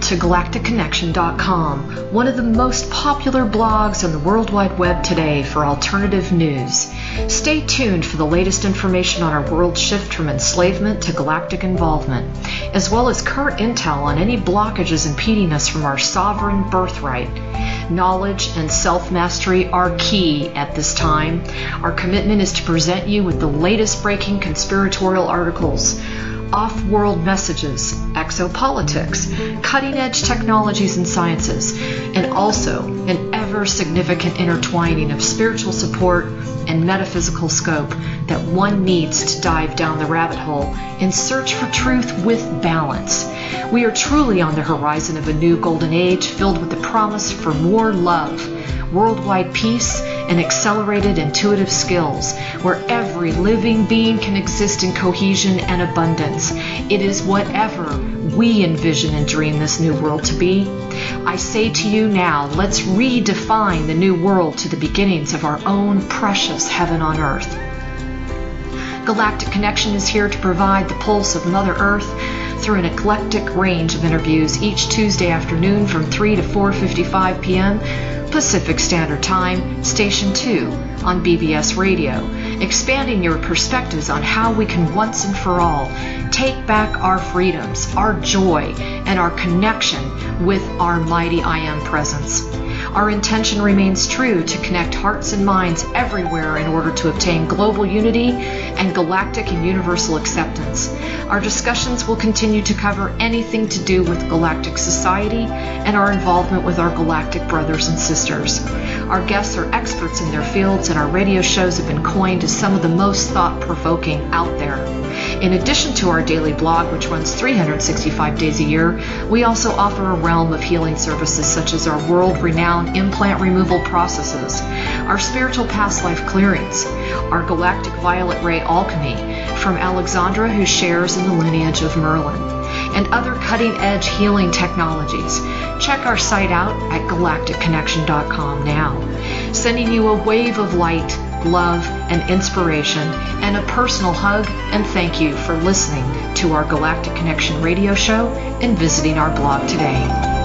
to galacticconnection.com, one of the most popular blogs on the World Wide Web today for alternative news. Stay tuned for the latest information on our world shift from enslavement to galactic involvement, as well as current intel on any blockages impeding us from our sovereign birthright. Knowledge and self-mastery are key at this time. Our commitment is to present you with the latest breaking conspiratorial articles, off-world messages, exopolitics, cutting-edge technologies and sciences, and also an ever-significant intertwining of spiritual support and metaphysical scope that one needs to dive down the rabbit hole in search for truth with balance. We are truly on the horizon of a new golden age filled with the promise for more love, worldwide peace, and accelerated intuitive skills, where every living being can exist in cohesion and abundance. It is whatever we envision and dream this new world to be. I say to you now, let's redefine the new world to the beginnings of our own precious heaven on earth. Galactic Connection is here to provide the pulse of Mother Earth through an eclectic range of interviews each Tuesday afternoon from 3 to 4:55 p.m. Pacific Standard Time, Station 2 on BBS Radio, expanding your perspectives on how we can once and for all take back our freedoms, our joy, and our connection with our mighty I Am presence. Our intention remains true to connect hearts and minds everywhere in order to obtain global unity and galactic and universal acceptance. Our discussions will continue to cover anything to do with galactic society and our involvement with our galactic brothers and sisters. Our guests are experts in their fields, and our radio shows have been coined as some of the most thought-provoking out there. In addition to our daily blog, which runs 365 days a year, we also offer a realm of healing services such as our world-renowned implant removal processes, our spiritual past life clearings, our galactic violet ray alchemy from Alexandra, who shares in the lineage of Merlin, and other cutting-edge healing technologies. Check our site out at galacticconnection.com now, sending you a wave of light, love, and inspiration, and a personal hug and thank you for listening to our Galactic Connection radio show and visiting our blog today.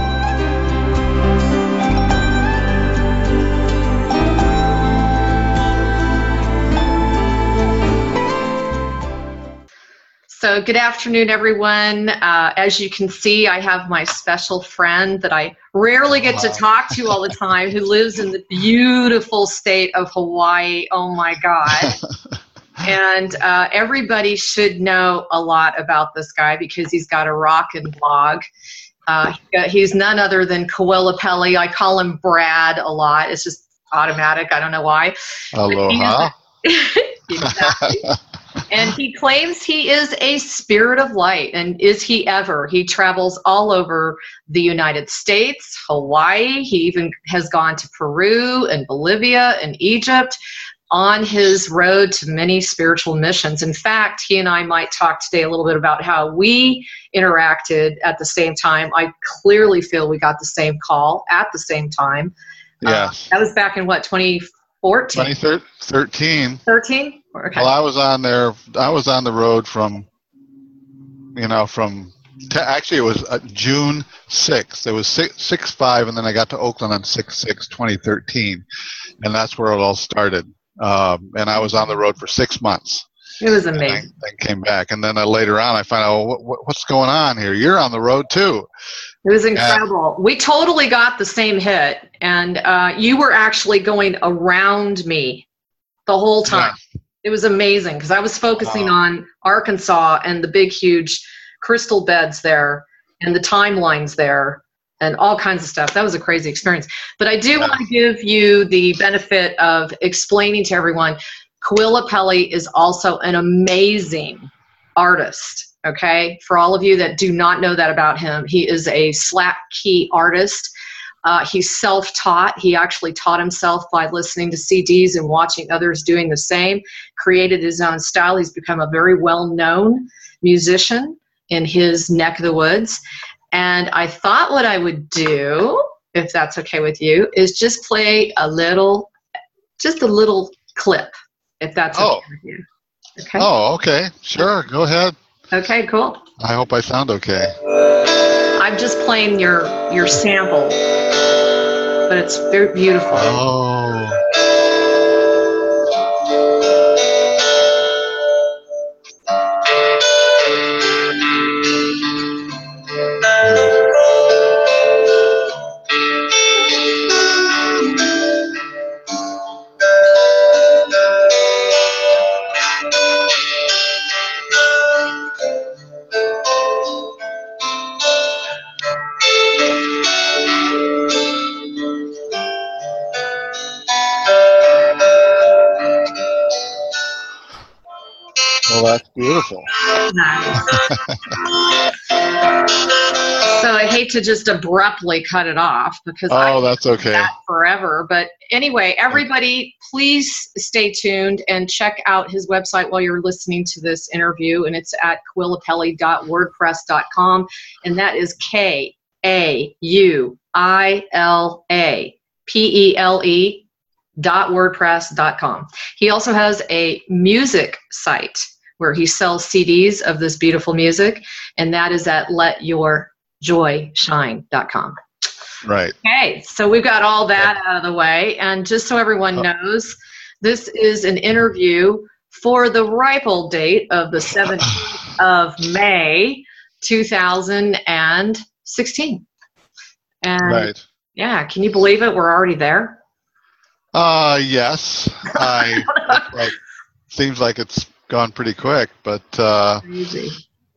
So good afternoon, everyone. As you can see, I have my special friend that I rarely get to talk to all the time, who lives in the beautiful state of Hawaii. Oh my God. And everybody should know a lot about this guy because he's got a rockin' blog. He's none other than Kawela. I call him Brad a lot. It's just automatic. I don't know why. Aloha. Exactly. And he claims he is a spirit of light. And is he ever? He travels all over the United States, Hawaii. He even has gone to Peru and Bolivia and Egypt on his road to many spiritual missions. In fact, he and I might talk today a little bit about how we interacted at the same time. I clearly feel we got the same call at the same time. Yes. That was back in what, 2014? 2013. 13? Okay. Well, I was on the road from actually it was June 6th. It was 6/5, and then I got to Oakland on 6/6/2013, and that's where it all started. And I was on the road for 6 months. It was amazing. Then came back, and then later on I find out what's going on here. You're on the road too. It was incredible. We totally got the same hit, and you were actually going around me the whole time. Yeah. It was amazing because I was focusing on Arkansas and the big, huge crystal beds there and the timelines there and all kinds of stuff. That was a crazy experience. But I do want to give you the benefit of explaining to everyone, Kawela is also an amazing artist, okay? For all of you that do not know that about him, he is a slap key artist. He's self-taught. He actually taught himself by listening to CDs and watching others doing the same, created his own style. He's become a very well-known musician in his neck of the woods. And I thought what I would do, if that's okay with you, is just play a little clip, if that's okay with you. Okay? Oh, okay. Sure. Go ahead. Okay, cool. I hope I sound okay. I'm just playing your sample, but it's very beautiful. Oh. Well, that's beautiful. Nice. So I hate to just abruptly cut it off because that's okay. That forever. But anyway, everybody, please stay tuned and check out his website while you're listening to this interview. And it's at quillapelli.wordpress.com. And that is KAUILAPELE.wordpress.com. He also has a music site where he sells CDs of this beautiful music, and that is at letyourjoyshine.com. Right. Okay, so we've got all that out of the way, and just so everyone knows, this is an interview for the ripe old date of the 17th of May, 2016. And right. Yeah, can you believe it? We're already there. Yes. Seems like it's gone pretty quick, but Crazy.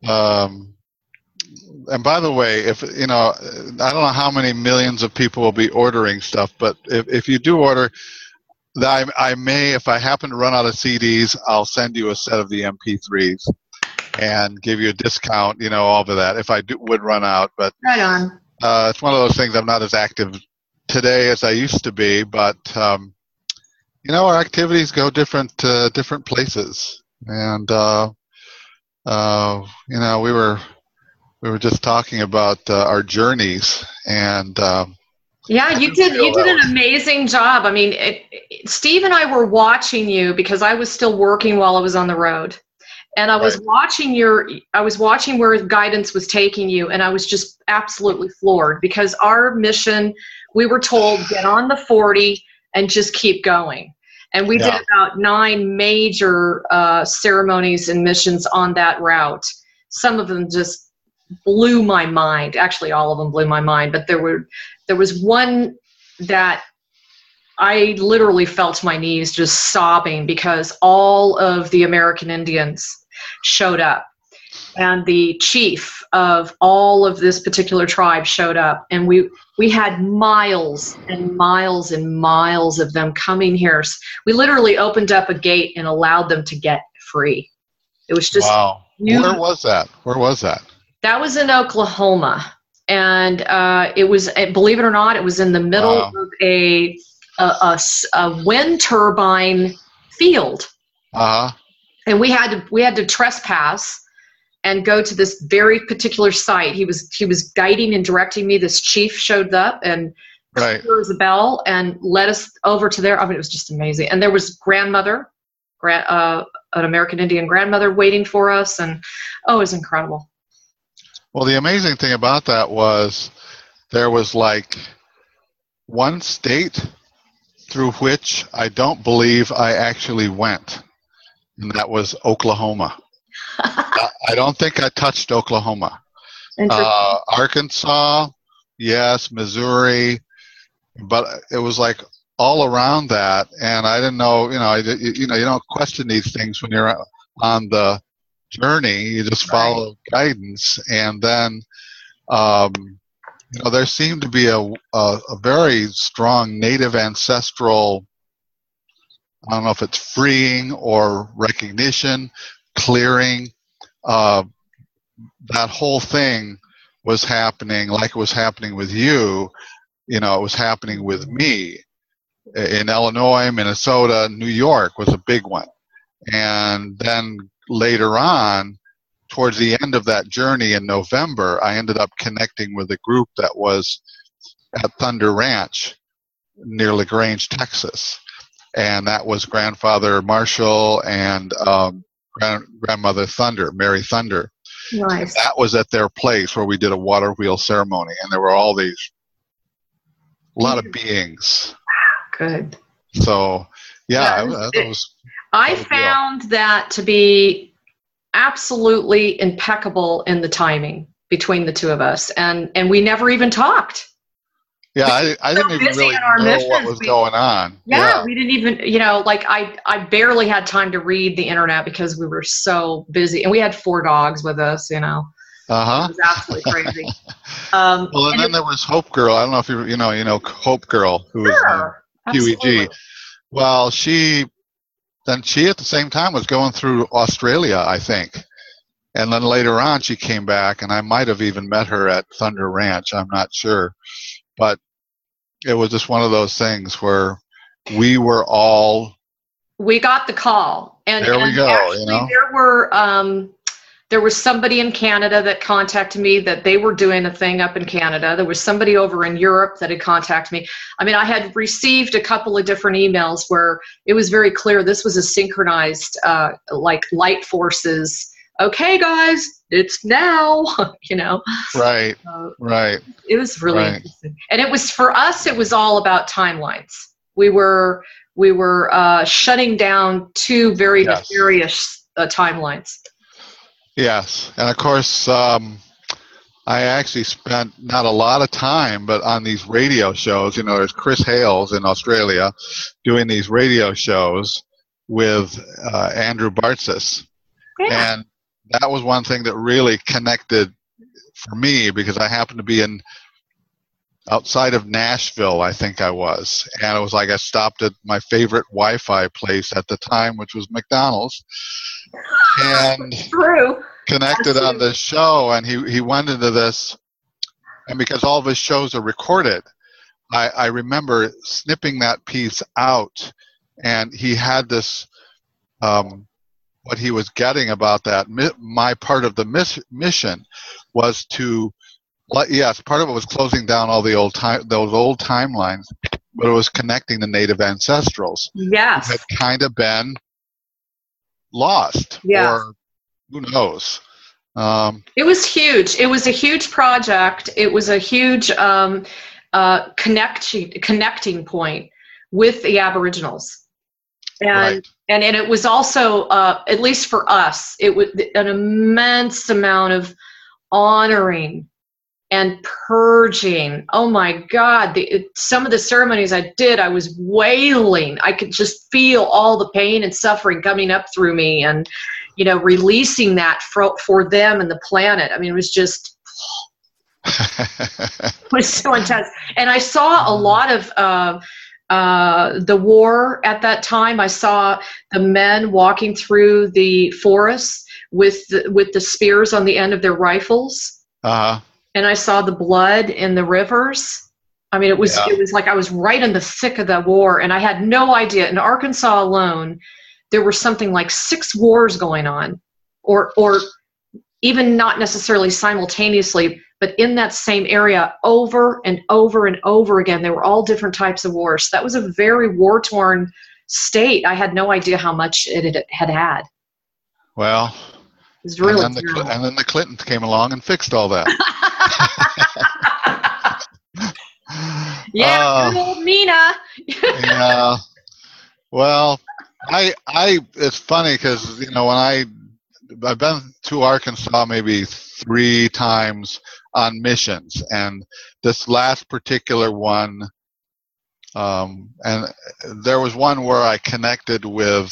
And by the way, if I don't know how many millions of people will be ordering stuff, but if you do order, I may, if I happen to run out of CDs, I'll send you a set of the MP3s and give you a discount, all of that if I would run out. But right on. It's one of those things. I'm not as active today as I used to be, but our activities go different places, and we were just talking about our journeys, and yeah, you did an amazing job. I mean, Steve and I were watching you because I was still working while I was on the road, and I was watching where guidance was taking you, and I was just absolutely floored because our mission, we were told, get on the 40 and just keep going. And we did about 9 major ceremonies and missions on that route. Some of them just blew my mind. Actually, all of them blew my mind. But there was one that I literally felt my knees just sobbing because all of the American Indians showed up. And the chief of all of this particular tribe showed up, and we had miles and miles and miles of them coming here. We literally opened up a gate and allowed them to get free. It was just wow. Where was that? That was in Oklahoma, and it was, believe it or not, it was in the middle of a wind turbine field. And we had to trespass and go to this very particular site. He was guiding and directing me. This chief showed up and there was a bell and led us over to there. I mean, it was just amazing. And there was an American Indian grandmother waiting for us, and it was incredible. Well, the amazing thing about that was there was like one state through which I don't believe I actually went, and that was Oklahoma. I don't think I touched Oklahoma. Arkansas, yes, Missouri, but it was like all around that, and I didn't know. You don't question these things when you're on the journey. You just follow guidance, and then there seemed to be a very strong native ancestral. I don't know if it's freeing or recognition, clearing. That whole thing was happening like it was happening with you. It was happening with me. In Illinois, Minnesota, New York was a big one. And then later on, towards the end of that journey in November, I ended up connecting with a group that was at Thunder Ranch near LaGrange, Texas. And that was Grandfather Marshall and Grandmother Thunder, Mary Thunder. Nice. That was at their place where we did a water wheel ceremony, and there were a lot of beings. Good. So, yeah, I found that to be absolutely impeccable in the timing between the two of us, and we never even talked. Yeah, I didn't even really know what was going on. Yeah, we didn't even, like I barely had time to read the internet because we were so busy, and we had 4 dogs with us. It was absolutely crazy. Well, and then there was Hope Girl. I don't know if you know Hope Girl, who was QEG. Well, she at the same time was going through Australia, I think. And then later on she came back, and I might have even met her at Thunder Ranch. I'm not sure. But it was just one of those things where we got the call. And there we go. Actually, there was somebody in Canada that contacted me that they were doing a thing up in Canada. There was somebody over in Europe that had contacted me. I mean, I had received a couple of different emails where it was very clear this was a synchronized, like light forces. Okay, guys, it's now, Right, right. It was really interesting. And it was, for us, it was all about timelines. We were shutting down 2 very nefarious timelines. Yes, and of course, I actually spent not a lot of time, but on these radio shows. There's Chris Hales in Australia doing these radio shows with Andrew Bartzis. Yeah. And that was one thing that really connected for me, because I happened to be outside of Nashville, I think I was. And it was like I stopped at my favorite Wi-Fi place at the time, which was McDonald's. And connected on this show, and he went into this, and because all of his shows are recorded, I remember snipping that piece out, and he had this, what he was getting about that, my part of the mission was to, yes, part of it was closing down all those old timelines, but it was connecting the native ancestrals. Yes. Who had kind of been lost, or who knows. It was huge. It was a huge project. It was a huge connecting point with the Aboriginals. And it was also, at least for us, it was an immense amount of honoring and purging. Oh my God, some of the ceremonies I did, I was wailing. I could just feel all the pain and suffering coming up through me, and releasing that for them and the planet. I mean, it was just it was so intense. And I saw a lot of the war at that time. I saw the men walking through the forests with the spears on the end of their rifles. And I saw the blood in the rivers. I mean, it was like I was right in the thick of the war, and I had no idea. In Arkansas alone, there were something like 6 wars going on, or even not necessarily simultaneously, but in that same area over and over and over again. They were all different types of wars. That was a very war-torn state. I had no idea how much it had. Well, it was really and then the Clintons came along and fixed all that. Good old Mina. Yeah. Well, it's funny because when I've been to Arkansas maybe 3 times on missions, and this last particular one, and there was one where I connected with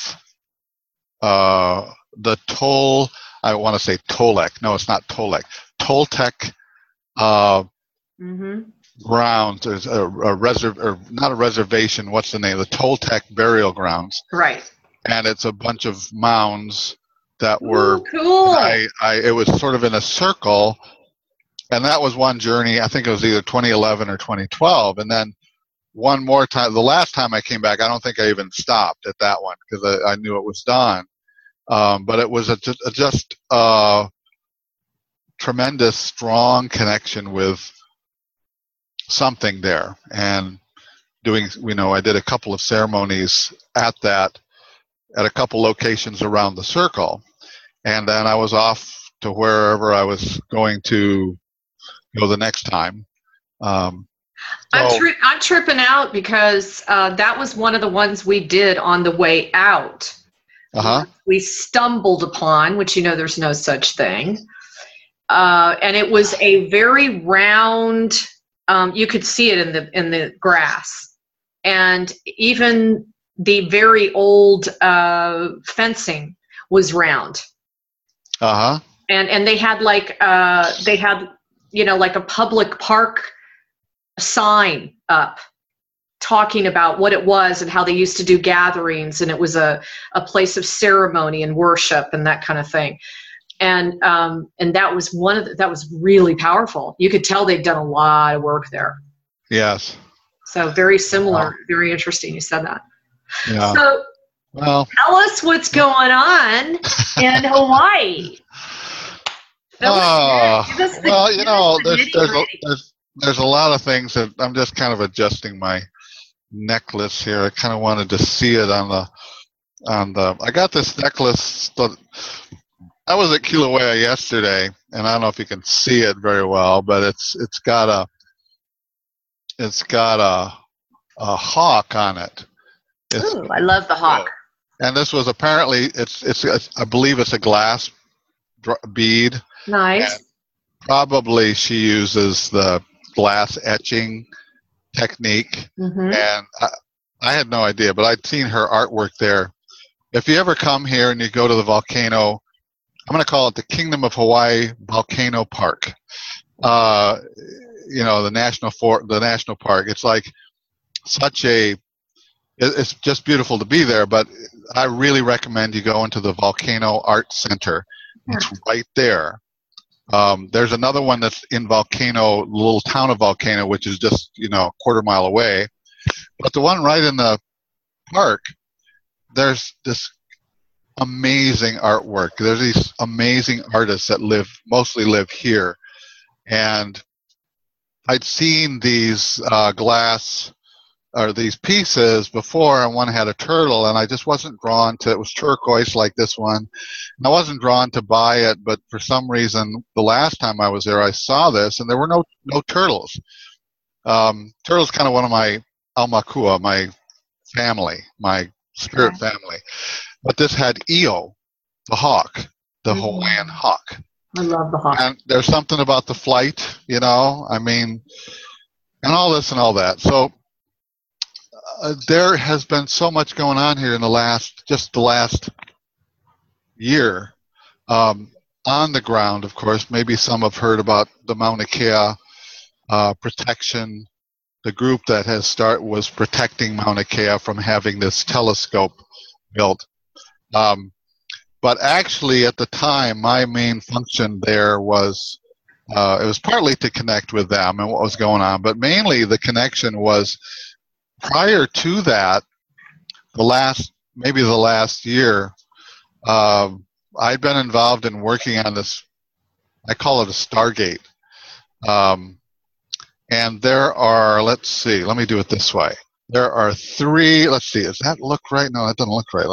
the I want to say Tolek. No, it's not Tolek. Toltec grounds. There's a not a reservation. What's the name? The Toltec burial grounds. Right. And it's a bunch of mounds that were cool. It was sort of in a circle, and that was one journey. I think it was either 2011 or 2012, and then one more time. The last time I came back, I don't think I even stopped at that one because I knew it was done. But it was just a tremendous, strong connection with something there, and I did a couple of ceremonies at a couple locations around the circle, and then I was off to wherever I was going to go the next time. I'm tripping out because that was one of the ones we did on the way out. We stumbled upon, which there's no such thing. And it was a very round, you could see it in the grass. And even the very old fencing was round. And they had like a public park sign up talking about what it was and how they used to do gatherings, and it was a place of ceremony and worship and that kind of thing. And that was that was really powerful. You could tell they'd done a lot of work there. Yes. So very similar, very interesting. You said that. Yeah. So, tell us what's going on in Hawaii. There's a lot of things that I'm just kind of adjusting my necklace here. I kind of wanted to see it on the. I got this necklace. I was at Kilauea yesterday, and I don't know if you can see it very well, but it's got a hawk on it. Ooh, I love the hawk. And this was apparently I believe it's a glass bead. Nice. And probably she uses the glass etching technique, and I had no idea, but I'd seen her artwork there. If you ever come here and you go to the volcano, I'm going to call it the Kingdom of Hawaii Volcano Park. The national park. It's like it's just beautiful to be there, but I really recommend you go into the Volcano Art Center. It's right there. There's another one that's in Volcano, little town of Volcano, which is just, a quarter mile away. But the one right in the park, there's this amazing artwork. There's these amazing artists that mostly live here. And I'd seen these glass or these pieces before, and one had a turtle, and I just wasn't drawn to it. It was turquoise like this one. And I wasn't drawn to buy it, but for some reason, the last time I was there, I saw this, and there were no turtles. Turtle's kind of one of my aumakua, my family, my spirit family. But this had Io, the hawk, the Hawaiian hawk. I love the hawk. And there's something about the flight, and all this and all that. So there has been so much going on here in the last year. On the ground, of course, maybe some have heard about the Mauna Kea protection. The group that was protecting Mauna Kea from having this telescope built. But actually, at the time, my main function there was it was partly to connect with them and what was going on, but mainly the connection was prior to that, the last year, I'd been involved in working on this, I call it a Stargate. And there are, let me do it this way. There are three, does that look right? No, that doesn't look right.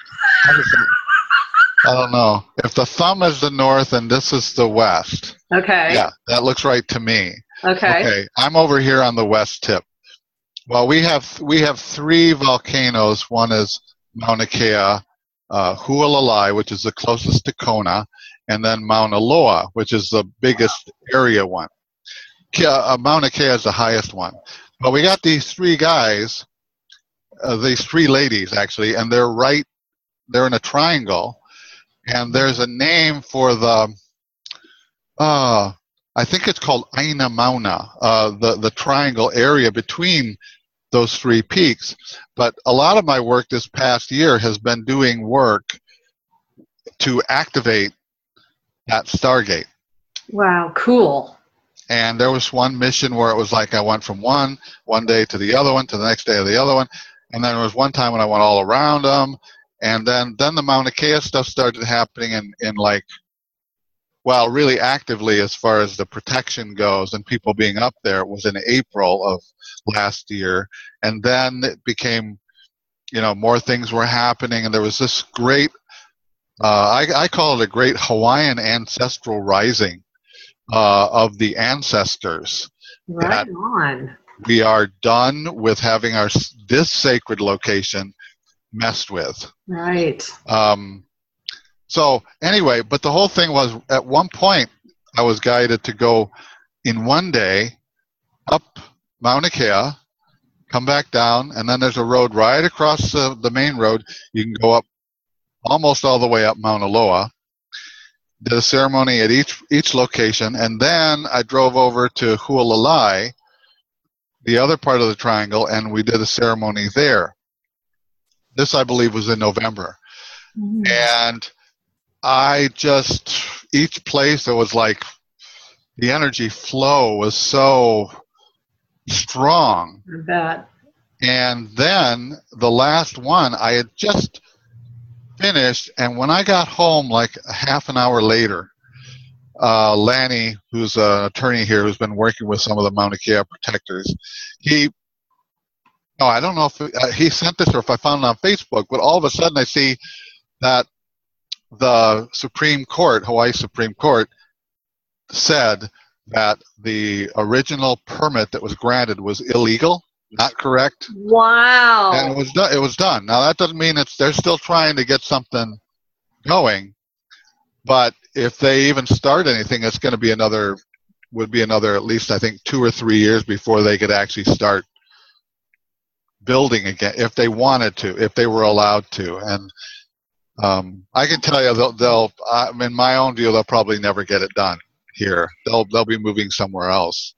I don't know. If the thumb is the north and this is the west. Okay. Yeah, that looks right to me. Okay. I'm over here on the west tip. Well, we have three volcanoes. One is Mauna Kea, Hualalai, which is the closest to Kona, and then Mauna Loa, which is the biggest area one. Mauna Kea is the highest one. But we got these three guys, these three ladies actually, and they're in a triangle, and there's a name for I think it's called Aina Mauna, the triangle area between those three peaks. But a lot of my work this past year has been doing work to activate that Stargate. Wow, cool. And there was one mission where it was like I went from one day to the other one, to the next day of the other one. And then there was one time when I went all around them. And then the Mauna Kea stuff started happening in really actively as far as the protection goes and people being up there. It was in April of last year. And then it became, more things were happening. And there was this great I call it a great Hawaiian ancestral rising of the ancestors. Right on. We are done with having this sacred location messed with. Right. So anyway, but the whole thing was, at one point, I was guided to go in one day up Mauna Kea, come back down, and then there's a road right across the main road. You can go up almost all the way up Mauna Loa. Did a ceremony at each location, and then I drove over to Hualalai, the other part of the triangle, and we did a ceremony there. This, I believe, was in November. Mm-hmm. And each place, it was like the energy flow was so strong. I bet. And then the last one, I had just finished, and when I got home, like a half an hour later, Lanny, who's an attorney here, who's been working with some of the Mauna Kea protectors, I don't know if he sent this or if I found it on Facebook, but all of a sudden I see that the Supreme Court, Hawaii Supreme Court, said that the original permit that was granted was illegal, not correct. Wow. And it was done. Now that doesn't mean they're still trying to get something going, but if they even start anything, it's going to be another at least, I think, 2 or 3 years before they could actually start building again, if they wanted to, if they were allowed to. And I can tell you, in my own view, they'll probably never get it done here. They'll be moving somewhere else.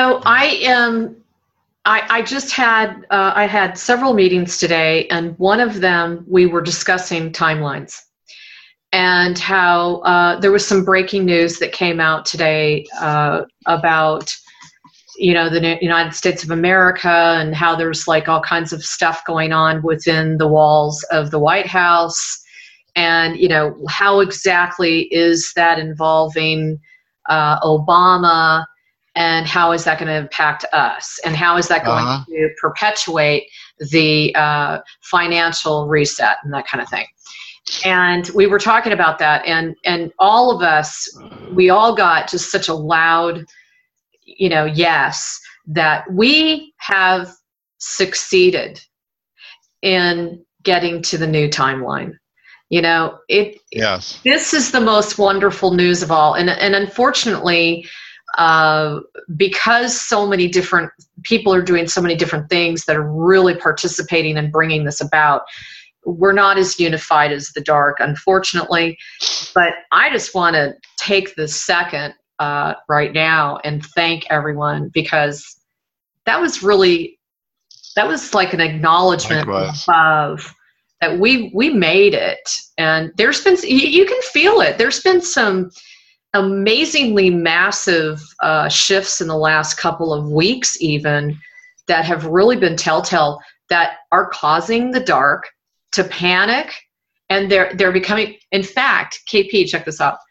I just had I had several meetings today, and one of them we were discussing timelines and how there was some breaking news that came out today about the United States of America, and how there's like all kinds of stuff going on within the walls of the White House, and how exactly is that involving Obama, and how is that going to impact us, and how is that going to perpetuate the financial reset and that kind of thing. And we were talking about that, and all of us, we all got just such a loud yes, that we have succeeded in getting to the new timeline. Yes. This is the most wonderful news of all. And unfortunately, because so many different people are doing so many different things that are really participating in bringing this about, we're not as unified as the dark, unfortunately. But I just want to take this second right now and thank everyone, because that was like an acknowledgement of that we made it. And there's been, you can feel it, there's been some amazingly massive shifts in the last couple of weeks even, that have really been telltale, that are causing the dark to panic, and they're becoming, in fact, KP, check this out.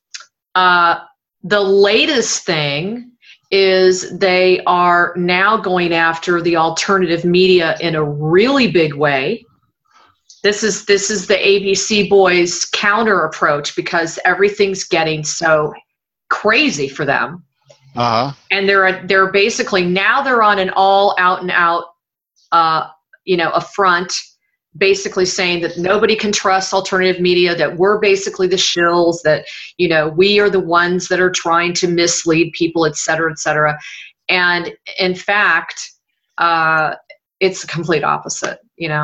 The latest thing is they are now going after the alternative media in a really big way. This is the ABC boys' counter approach, because everything's getting so crazy for them. And they're basically, now they're on an all out and out a front, basically saying that nobody can trust alternative media, that we're basically the shills, that we are the ones that are trying to mislead people, et cetera, et cetera. And in fact, it's the complete opposite.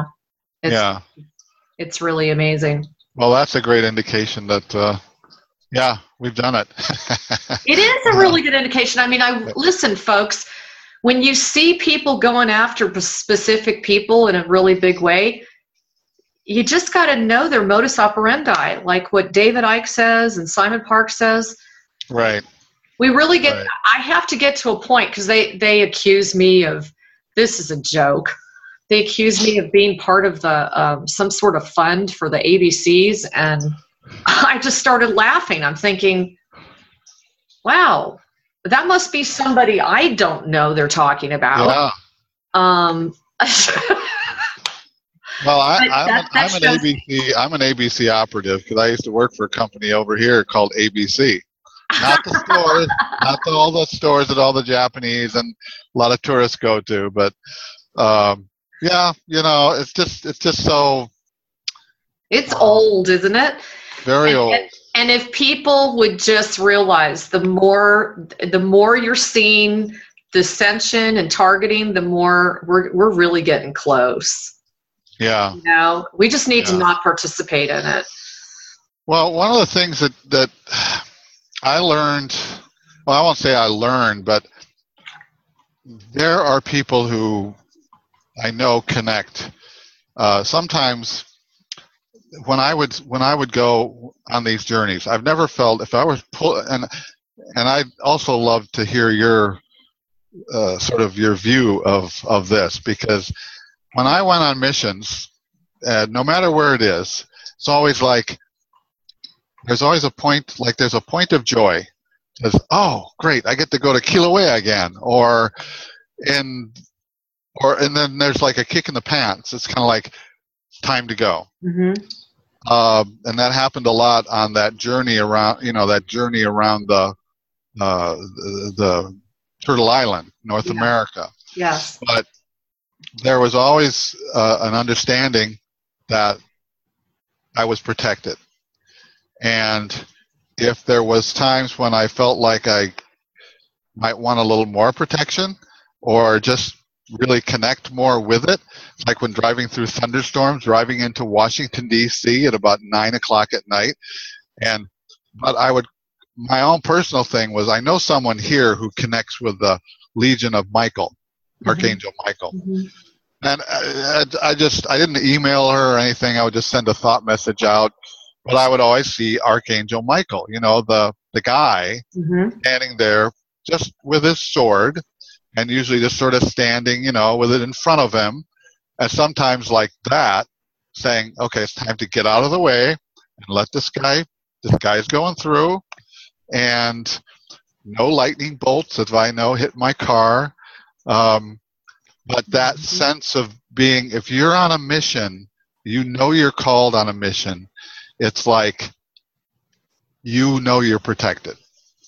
It's really amazing. Well, that's a great indication that we've done it. It is a really good indication. I mean, listen, folks, when you see people going after specific people in a really big way, you just got to know their modus operandi, like what David Icke says and Simon Park says. Right. We really get, right. I have to get to a point, because they accuse me of, this is a joke. They accuse me of being part of the some sort of fund for the ABCs, and I just started laughing. I'm thinking, wow, that must be somebody I don't know they're talking about. Yeah. Well, But that shows. I'm an ABC operative because I used to work for a company over here called ABC. Not the stores, all the stores that all the Japanese and a lot of tourists go to, but yeah, it's just so. It's old, isn't it? Very old. And if people would just realize the more you're seeing dissension and targeting, the more we're really getting close. Yeah. We just need to not participate in it. Well, one of the things that I learned, well, I won't say I learned, but there are people who I know connect. Sometimes when I would go on these journeys, I've never felt if I was and I'd also love to hear your sort of your view of this, because when I went on missions, no matter where it is, it's always like there's always a point, like there's a point of joy. Says, oh, great, I get to go to Kilauea again, and then there's like a kick in the pants. It's kind of like time to go. Mm-hmm. And that happened a lot on that journey around, the Turtle Island, North America. Yes. But there was always an understanding that I was protected. And if there was times when I felt like I might want a little more protection or just really connect more with it, like when driving through thunderstorms, driving into Washington, D.C. at about 9 o'clock at night. But my own personal thing was, I know someone here who connects with the Legion of Michael, Archangel Michael. Mm-hmm. And I didn't email her or anything. I would just send a thought message out. But I would always see Archangel Michael, the guy standing there just with his sword, and usually just sort of standing, with it in front of him. And sometimes like that, saying, okay, it's time to get out of the way and let this guy's going through, and no lightning bolts, if I know, hit my car. But that sense of being, if you're on a mission, you're called on a mission. It's like, you're protected.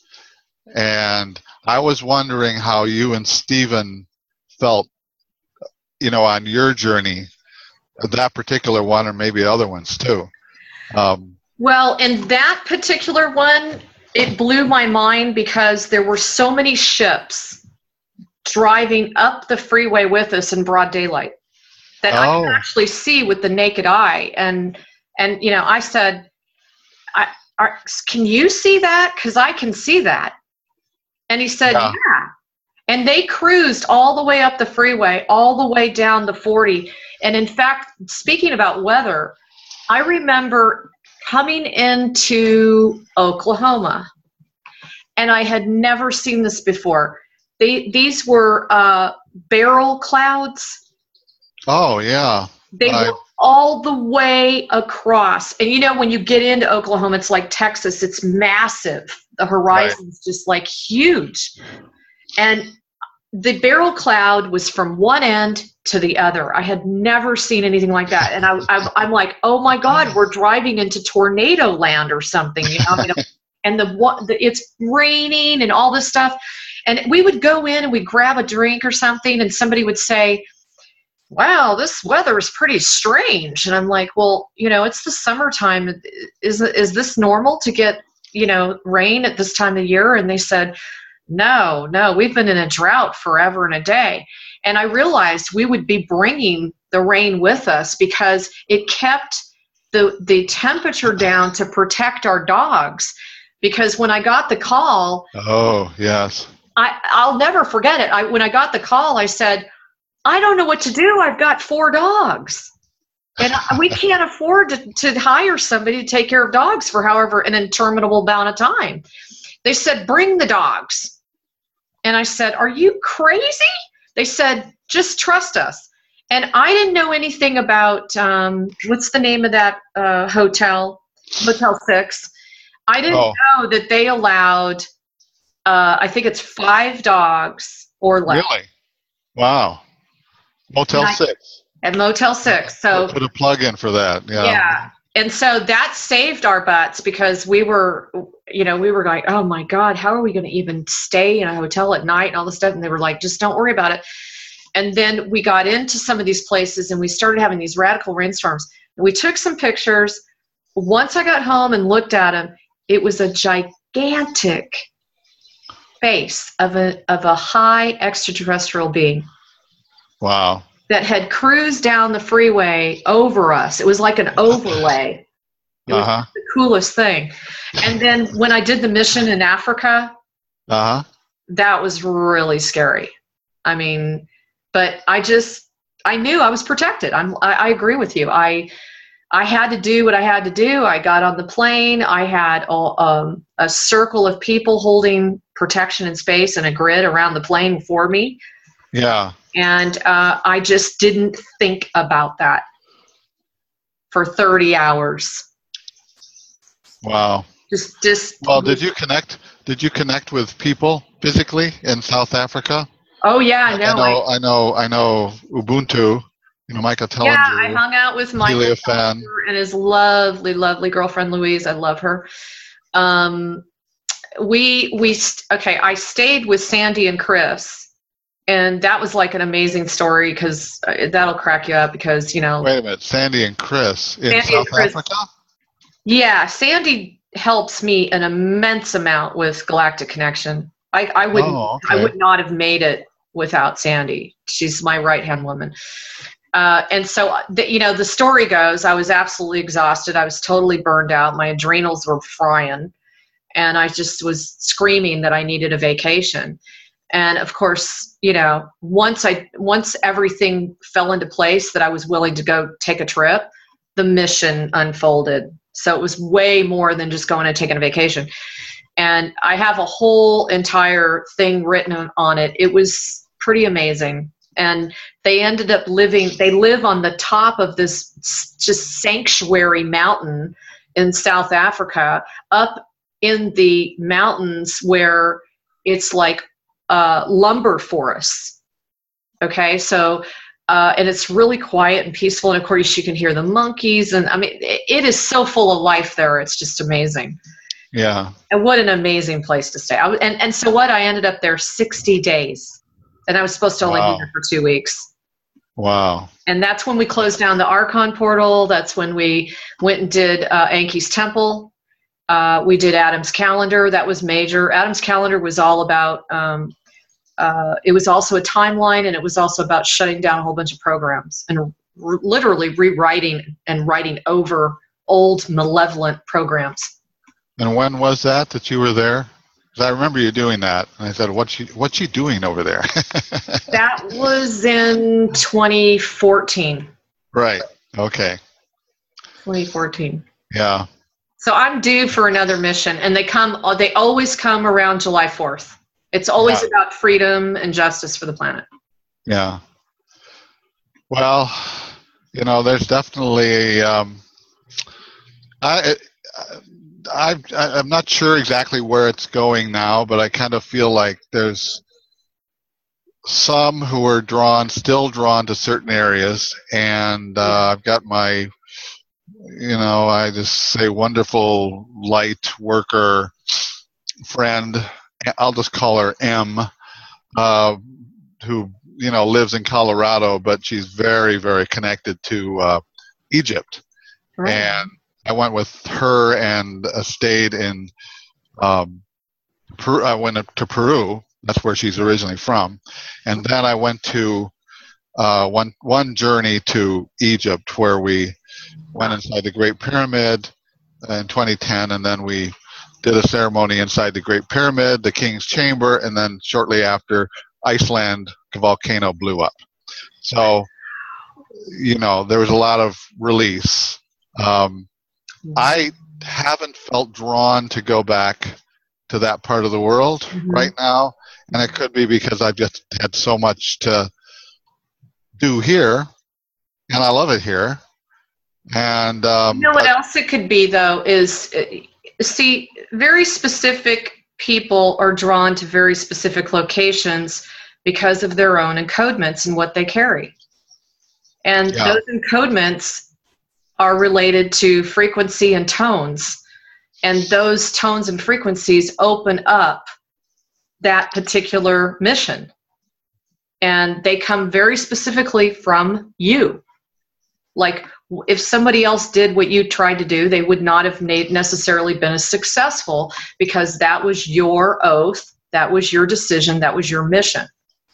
And I was wondering how you and Stephen felt, on your journey, that particular one, or maybe other ones too. Well, in that particular one, it blew my mind because there were so many ships driving up the freeway with us in broad daylight that I could actually see with the naked eye. And I said, can you see that? Because I can see that. And he said, yeah. And they cruised all the way up the freeway, all the way down the 40. And in fact, speaking about weather, I remember coming into Oklahoma, and I had never seen this before. These were barrel clouds. Oh, yeah. They were all the way across. And when you get into Oklahoma, it's like Texas. It's massive. The horizon's just like huge. And the barrel cloud was from one end to the other. I had never seen anything like that. And I'm like, oh my God, we're driving into tornado land or something. And it's raining and all this stuff. And we would go in and we'd grab a drink or something, and somebody would say, wow, this weather is pretty strange. And I'm like, well, it's the summertime. Is this normal to get, rain at this time of year? And they said, no, we've been in a drought forever and a day. And I realized we would be bringing the rain with us because it kept the temperature down to protect our dogs. Because when I got the call, oh yes, I'll never forget it. When I got the call, I said, I don't know what to do. I've got 4 dogs. And we can't afford to hire somebody to take care of dogs for however an interminable amount of time. They said, bring the dogs. And I said, are you crazy? They said, just trust us. And I didn't know anything about, what's the name of that hotel? Motel 6. I didn't know that they allowed, I think it's 5 dogs or less. Really? Wow. Motel 6. At Motel 6. So put a plug in for that. Yeah. Yeah. And so that saved our butts because we were going, oh my God, how are we going to even stay in a hotel at night and all this stuff? And they were like, just don't worry about it. And then we got into some of these places and we started having these radical rainstorms. And we took some pictures. Once I got home and looked at them, it was a gigantic face of a high extraterrestrial being. Wow. That had cruised down the freeway over us. It was like an overlay. It was the coolest thing. And then when I did the mission in Africa, that was really scary. I mean, but I knew I was protected. I agree with you. I had to do what I had to do. I got on the plane. I had a circle of people holding protection in space and a grid around the plane for me. Yeah. And I just didn't think about that for 30 hours. Wow. Well, did you connect with people physically in South Africa? Oh yeah, I know Ubuntu. Micah Tellinger. Yeah, I hung out with Micah Tellinger and his lovely, lovely girlfriend Louise. I love her. I stayed with Sandy and Chris. And that was like an amazing story because that'll crack you up because, Wait a minute. Sandy and Chris in South Africa? Yeah. Sandy helps me an immense amount with Galactic Connection. I would not have made it without Sandy. She's my right-hand woman. And so, the story goes, I was absolutely exhausted. I was totally burned out. My adrenals were frying. And I just was screaming that I needed a vacation. And of course, once everything fell into place that I was willing to go take a trip, the mission unfolded. So it was way more than just going and taking a vacation. And I have a whole entire thing written on it. It was pretty amazing. And they ended up they live on the top of this just sanctuary mountain in South Africa, up in the mountains where it's like lumber forests. Okay, so and it's really quiet and peaceful, and of course you can hear the monkeys, and I mean it is so full of life there. It's just amazing. Yeah. And what an amazing place to stay. And so what? I ended up there 60 days, and I was supposed to only be there for 2 weeks. Wow. And that's when we closed down the Archon portal. That's when we went and did Enki's temple. We did Adam's calendar. That was major. Adam's calendar was all about, it was also a timeline, and it was also about shutting down a whole bunch of programs and literally rewriting and writing over old malevolent programs. And when was that you were there? Because I remember you doing that. And I said, what's you doing over there? That was in 2014. Right. Okay. 2014. Yeah. So I'm due for another mission, and they always come around July 4th. It's always about freedom and justice for the planet. Yeah. Well, there's definitely I'm not sure exactly where it's going now, but I kind of feel like there's some who are still drawn to certain areas, and I've got my I just say wonderful light worker friend, I'll just call her M, who, lives in Colorado, but she's very, very connected to Egypt. Right. And I went with her and stayed in Peru. I went to Peru. That's where she's originally from. And then I went to one journey to Egypt, where we went inside the Great Pyramid in 2010, and then we did a ceremony inside the Great Pyramid, the King's Chamber, and then shortly after, Iceland, the volcano blew up. So, there was a lot of release. I haven't felt drawn to go back to that part of the world right now, and it could be because I've just had so much to do here, and I love it here. And what else it could be, though, is very specific people are drawn to very specific locations because of their own encodements and what they carry. And those encodements are related to frequency and tones. And those tones and frequencies open up that particular mission. And they come very specifically from you. Like, if somebody else did what you tried to do, they would not have necessarily been as successful, because that was your oath, that was your decision, that was your mission.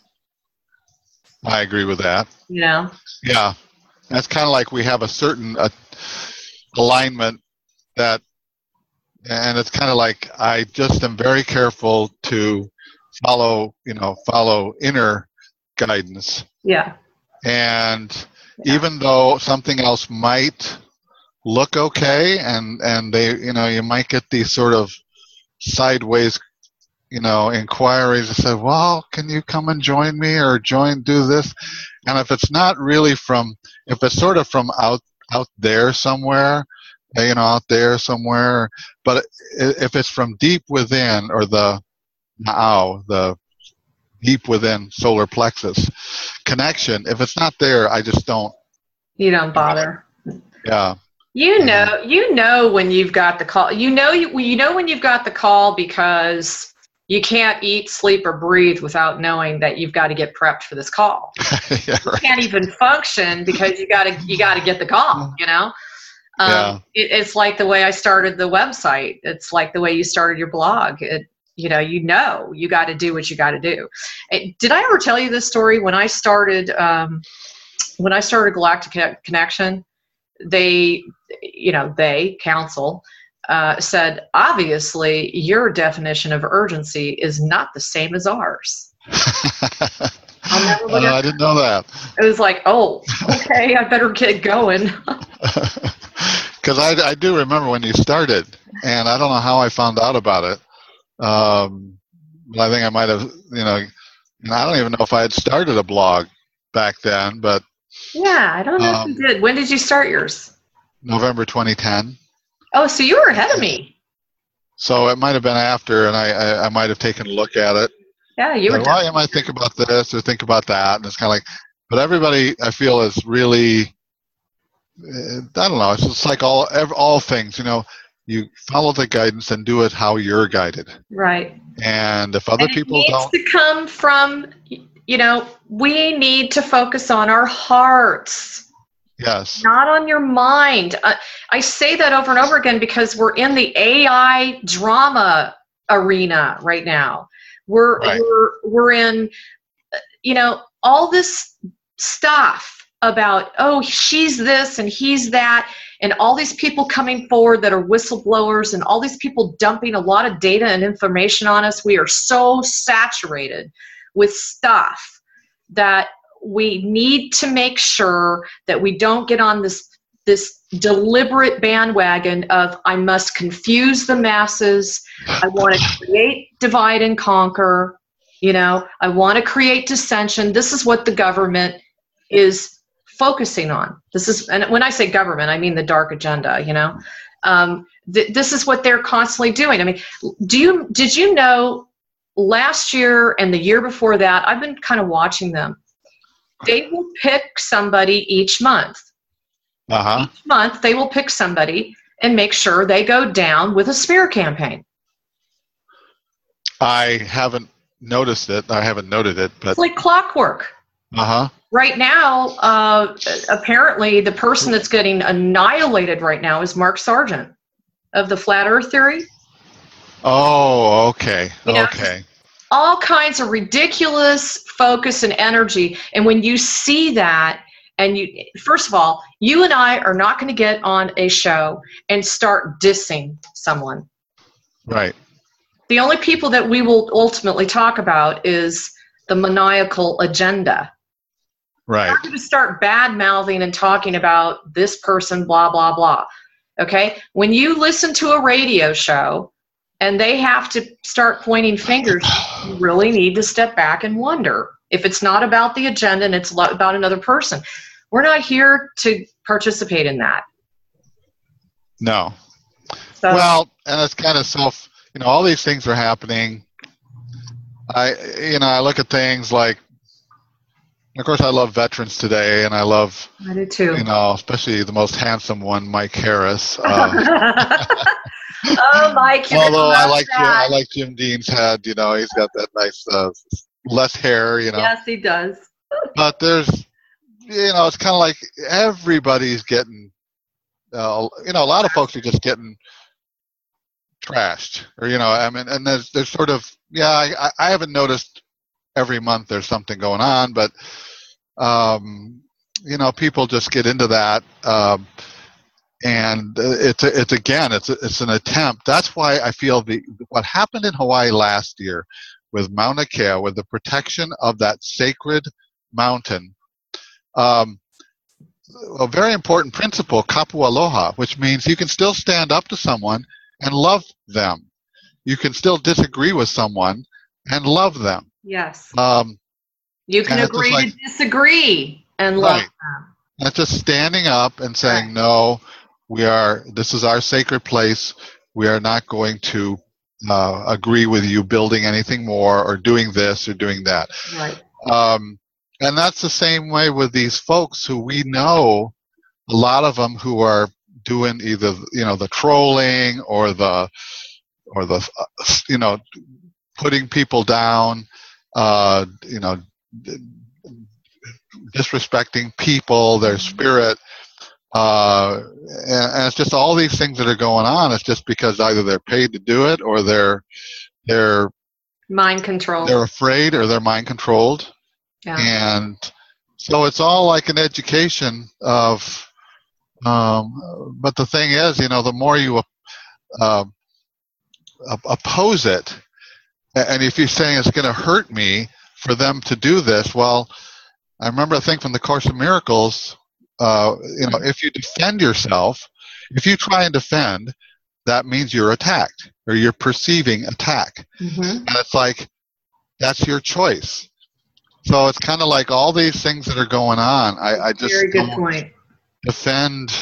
I agree with that. You know? Yeah. That's kind of like we have a certain alignment that, and it's kind of like I just am very careful to follow inner guidance. Yeah. And even though something else might look okay, and they, you might get these sort of sideways, inquiries that say, well, can you come and join me, or do this? And if it's not really if it's sort of from out there somewhere, out there somewhere, but if it's from deep within, or the deep within solar plexus connection, if it's not there, I just don't. You don't bother. Yeah. You know when you've got the call. You know when you've got the call, because you can't eat, sleep, or breathe without knowing that you've got to get prepped for this call. Yeah, right. You can't even function because you got to get the call. It's like the way I started the website. It's like the way you started your blog. You got to do what you got to do. Did I ever tell you this story? When I started Galactic Connection, they council said, obviously your definition of urgency is not the same as ours. I'll never forget. I didn't know that. It was like, oh, okay, I better get going. Because I do remember when you started, and I don't know how I found out about it. But I think I might have, and I don't even know if I had started a blog back then, but. Yeah, I don't know if you did. When did you start yours? November 2010. Oh, so you were ahead of me. So it might have been after, and I might have taken a look at it. Yeah, you were. Well, you might think about this or think about that, and it's kind of like, but everybody, I feel, is really, I don't know. It's just like all things, you follow the guidance and do it how you're guided. Right. And if other people don't, it needs to come from, we need to focus on our hearts. Yes. Not on your mind. I say that over and over again because we're in the AI drama arena right now. We're in, all this stuff about, oh, she's this and he's that, and all these people coming forward that are whistleblowers, and all these people dumping a lot of data and information on us. We are so saturated with stuff that we need to make sure that we don't get on this deliberate bandwagon of, I must confuse the masses. I want to create divide and conquer. I want to create dissension. This is what the government is focusing on. And when I say government, I mean the dark agenda. This is what they're constantly doing. I mean, did you know last year and the year before that, I've been kind of watching them. They will pick somebody each month. Uh-huh. Each month, they will pick somebody and make sure they go down with a smear campaign. I haven't noticed it. I haven't noted it, but it's like clockwork. Uh-huh. Right now, apparently, the person that's getting annihilated right now is Mark Sargent of the Flat Earth Theory. Oh, okay. Okay. All kinds of ridiculous focus and energy. And when you see that, and first of all, you and I are not going to get on a show and start dissing someone. Right. The only people that we will ultimately talk about is the maniacal agenda. Right. We're not going to start bad-mouthing and talking about this person, blah, blah, blah. Okay? When you listen to a radio show and they have to start pointing fingers, you really need to step back and wonder if it's not about the agenda and it's about another person. We're not here to participate in that. No. So, well, and it's kind of all these things are happening. I look at things like, Of course, I love Veterans Today, and I love, I do too. Especially the most handsome one, Mike Harris. Oh, Mike, you're Although gonna I love like that. Jim Dean's head. He's got that nice less hair. Yes, he does. But there's, it's kind of like everybody's getting, a lot of folks are just getting trashed, or I mean, and there's sort of, I haven't noticed every month there's something going on, but people just get into that, and it's an attempt. That's why I feel what happened in Hawaii last year with Mauna Kea, with the protection of that sacred mountain. A very important principle, kapu aloha, which means you can still stand up to someone and love them. You can still disagree with someone and love them. Yes. You can agree to disagree and love them. And it's just standing up and saying, no, this is our sacred place. We are not going to agree with you building anything more or doing this or doing that. Right. And that's the same way with these folks who we know, a lot of them who are doing either, the trolling or the putting people down, disrespecting people, their spirit. And it's just all these things that are going on. It's just because either they're paid to do it or they're mind controlled. They're afraid or they're mind controlled. Yeah. And so it's all like an education of, but the thing is, the more you oppose it, and if you're saying it's going to hurt me for them to do this, well, I remember a thing from the Course in Miracles, if you defend yourself, if you try and defend, that means you're attacked or you're perceiving attack. Mm-hmm. And it's like, that's your choice. So it's kind of like all these things that are going on. I just very good point. Defend,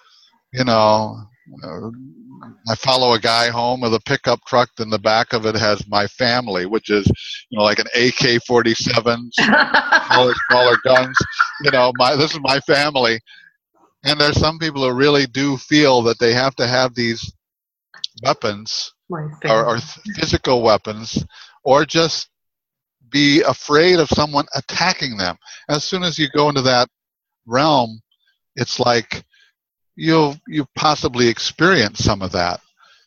I follow a guy home with a pickup truck, and the back of it has my family, which is, like an AK-47, smaller guns. This is my family. And there's some people who really do feel that they have to have these weapons or physical weapons, or just be afraid of someone attacking them. As soon as you go into that realm, it's like you possibly experience some of that.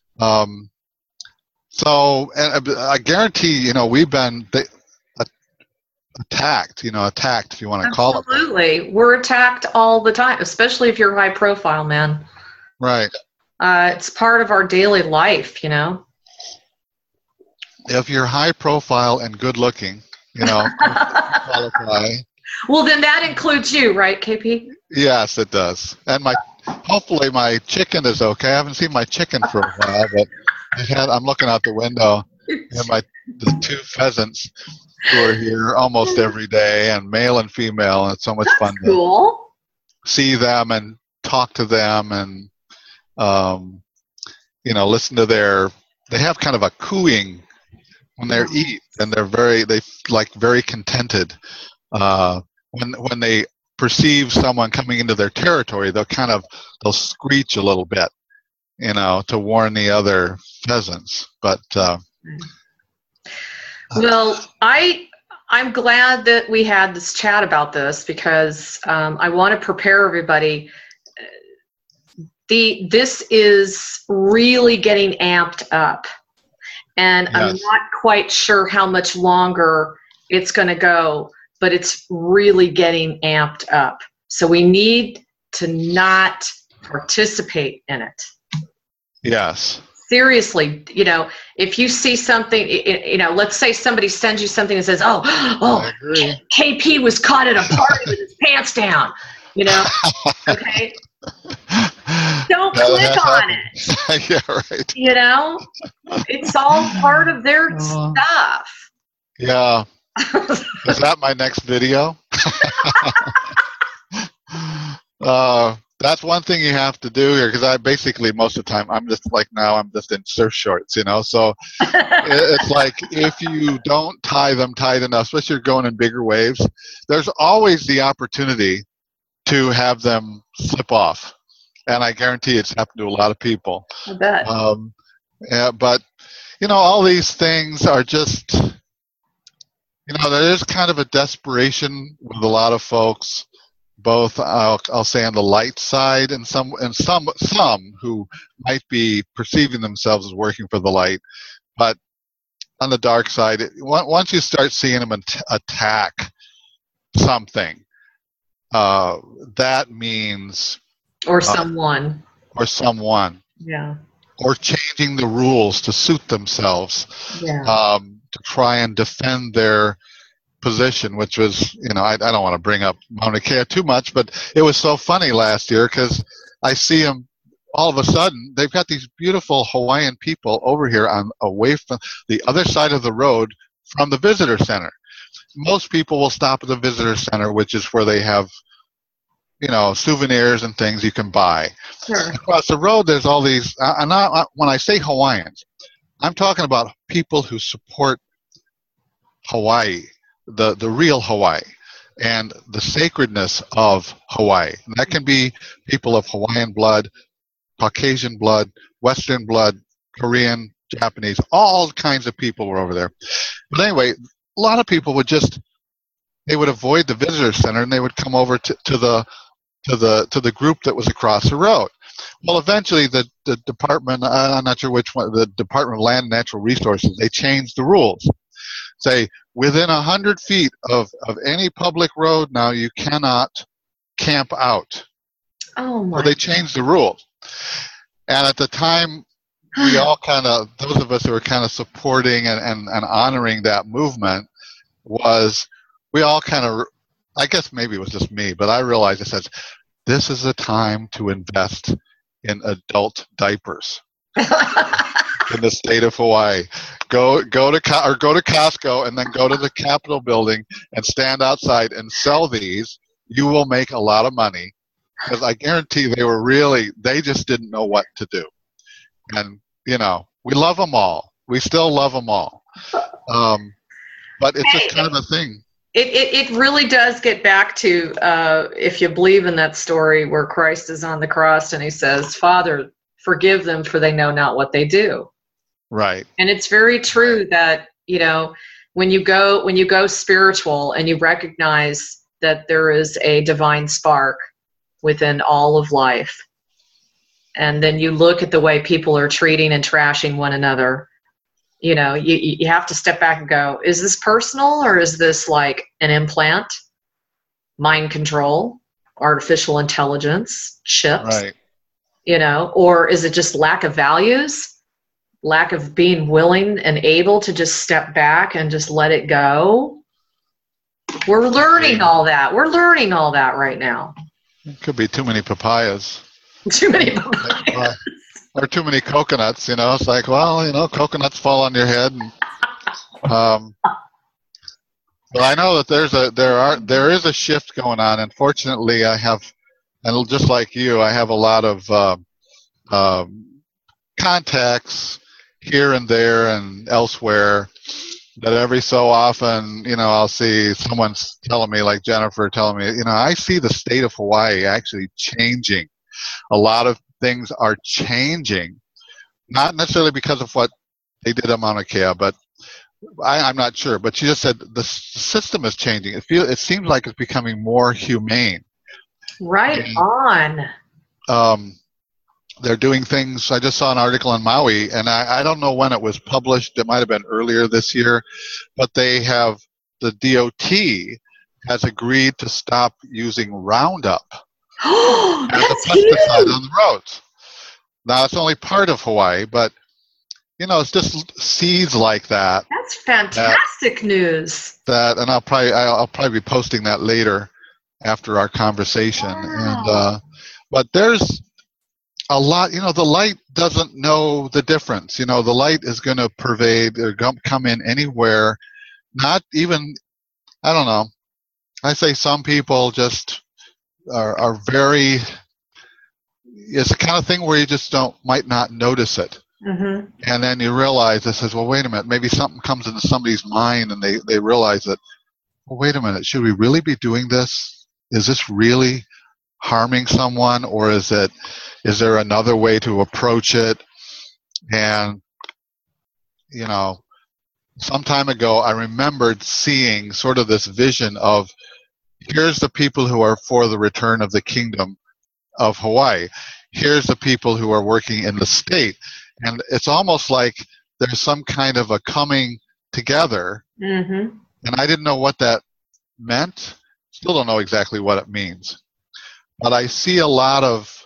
So, and I guarantee, we've been attacked, if you want to call it. Absolutely. We're attacked all the time, especially if you're high profile, man. Right. It's part of our daily life, If you're high profile and good looking, qualify. Well, then that includes you, right, KP? Yes, it does. And hopefully my chicken is okay. I haven't seen my chicken for a while, but I'm looking out the window, and the two pheasants who are here almost every day, and male and female, and it's so much fun to see them and talk to them, and listen to they have kind of a cooing when they eat, and they're very contented. When they perceive someone coming into their territory, they'll screech a little bit, to warn the other pheasants. But well, I'm glad that we had this chat about this, because I want to prepare everybody. This is really getting amped up, and yes. I'm not quite sure how much longer it's going to go, but it's really getting amped up. So we need to not participate in it. Yes. Seriously, if you see something, let's say somebody sends you something and says, oh, KP was caught at a party with his pants down, okay? Don't click on it. Yeah, right. It's all part of their stuff. Yeah. Is that my next video? That's one thing you have to do here, because I basically most of the time I'm just like, now I'm just in surf shorts, so it's like if you don't tie them tight enough, especially if you're going in bigger waves, there's always the opportunity to have them slip off, and I guarantee it's happened to a lot of people. I bet. Yeah, but all these things are just, there is kind of a desperation with a lot of folks, both I'll say on the light side, and some who might be perceiving themselves as working for the light, but on the dark side, once you start seeing them attack something, that means or someone, yeah, or changing the rules to suit themselves, yeah, to try and defend their position, which was, I don't want to bring up Mauna Kea too much, but it was so funny last year because I see them all of a sudden. They've got these beautiful Hawaiian people over here away from the other side of the road from the visitor center. Most people will stop at the visitor center, which is where they have, souvenirs and things you can buy. Sure. Across the road, there's all these. When I say Hawaiians, I'm talking about people who support Hawaii, the real Hawaii, and the sacredness of Hawaii. And that can be people of Hawaiian blood, Caucasian blood, Western blood, Korean, Japanese, all kinds of people were over there. But anyway, a lot of people would avoid the visitor center, and they would come over to the group that was across the road. Well, eventually the department, I'm not sure which one, the Department of Land and Natural Resources, they changed the rules. Say, within 100 feet of any public road now, you cannot camp out. Oh my! So they changed the rules. And at the time, we all those of us who were kind of supporting and honoring that movement, we all I guess maybe it was just me, but I realized it says, this is a time to invest in adult diapers. In the state of Hawaii, go to Costco and then go to the Capitol building and stand outside and sell these. You will make a lot of money, because I guarantee they just didn't know what to do. And we love them all. We still love them all. But it's just kind of a thing. It really does get back to, if you believe in that story where Christ is on the cross and he says, Father, forgive them, for they know not what they do. Right. And it's very true that, when you go spiritual and you recognize that there is a divine spark within all of life, and then you look at the way people are treating and trashing one another, you have to step back and go, is this personal, or is this like an implant, mind control, artificial intelligence, chips, right. Or is it just lack of values, lack of being willing and able to just step back and just let it go? We're learning all that. We're learning all that right now. It could be too many papayas. Too many papayas. Or too many coconuts, It's like, well, coconuts fall on your head. And, but I know that there is a shift going on. And fortunately, and just like you, I have a lot of contacts here and there and elsewhere, that every so often, I'll see someone telling me, like Jennifer telling me, I see the state of Hawaii actually changing. A lot of things are changing, not necessarily because of what they did at Mauna Kea, but I'm not sure. But she just said the system is changing. It seems like it's becoming more humane. Right on. They're doing things. I just saw an article on Maui, and I don't know when it was published. It might have been earlier this year, but the DOT has agreed to stop using Roundup as a pesticide on the roads. Now, it's only part of Hawaii, but it's just seeds like that. That's fantastic news. And I'll probably be posting that later after our conversation. Wow. And but there's a lot. The light doesn't know the difference. The light is going to pervade or come in anywhere. Not even, I don't know. I say some people just are very it's the kind of thing where you just might not notice it. Mm-hmm. And then you realize, it says, well, wait a minute, maybe something comes into somebody's mind and they realize that, well, wait a minute, should we really be doing this? Is this really harming someone, or is there another way to approach it? And, some time ago, I remembered seeing sort of this vision of, here's the people who are for the return of the kingdom of Hawaii. Here's the people who are working in the state. And it's almost like there's some kind of a coming together. Mm-hmm. And I didn't know what that meant. Still don't know exactly what it means. But I see a lot of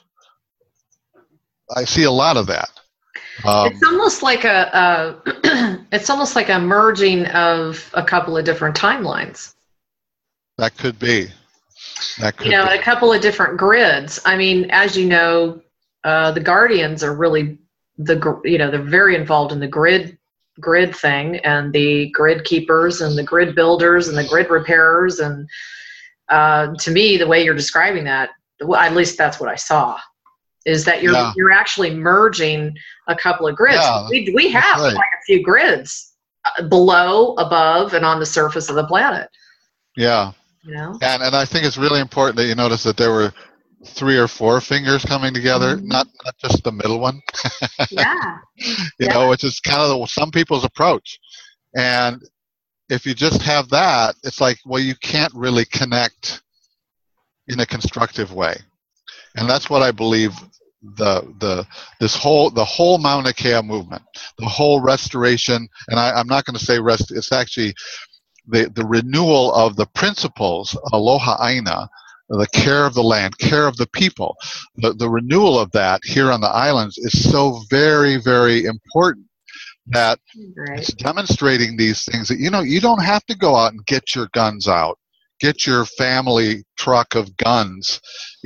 that. It's almost like it's almost like a merging of a couple of different timelines. That could be. A couple of different grids. I mean, as you know, the Guardians are really they're very involved in the grid thing, and the grid keepers and the grid builders and the grid repairers. And to me, the way you're describing that, at least that's what I saw, is that you're actually merging a couple of grids. Yeah, we have quite a few grids below, above, and on the surface of the planet. Yeah. And I think it's really important that you notice that there were 3 or 4 fingers coming together, mm-hmm. not just the middle one. Yeah. Which is kind of some people's approach. And if you just have that, it's like, well, you can't really connect in a constructive way. And that's what I believe the whole Mauna Kea movement, the whole restoration, and I'm not going to say rest, it's actually the renewal of the principles, aloha aina, the care of the land, care of the people. The renewal of that here on the islands is so very, very important, that it's demonstrating these things that, you don't have to go out and get your guns out, get your family truck of guns,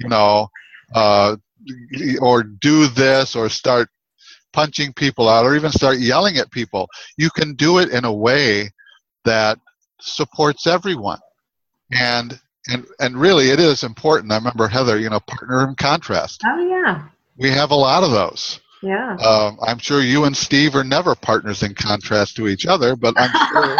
or do this, or start punching people out, or even start yelling at people. You can do it in a way that supports everyone. And really, it is important. I remember, Heather, partner and contrast. Oh, yeah. We have a lot of those. Yeah. I'm sure you and Steve are never partners in contrast to each other, but I'm sure.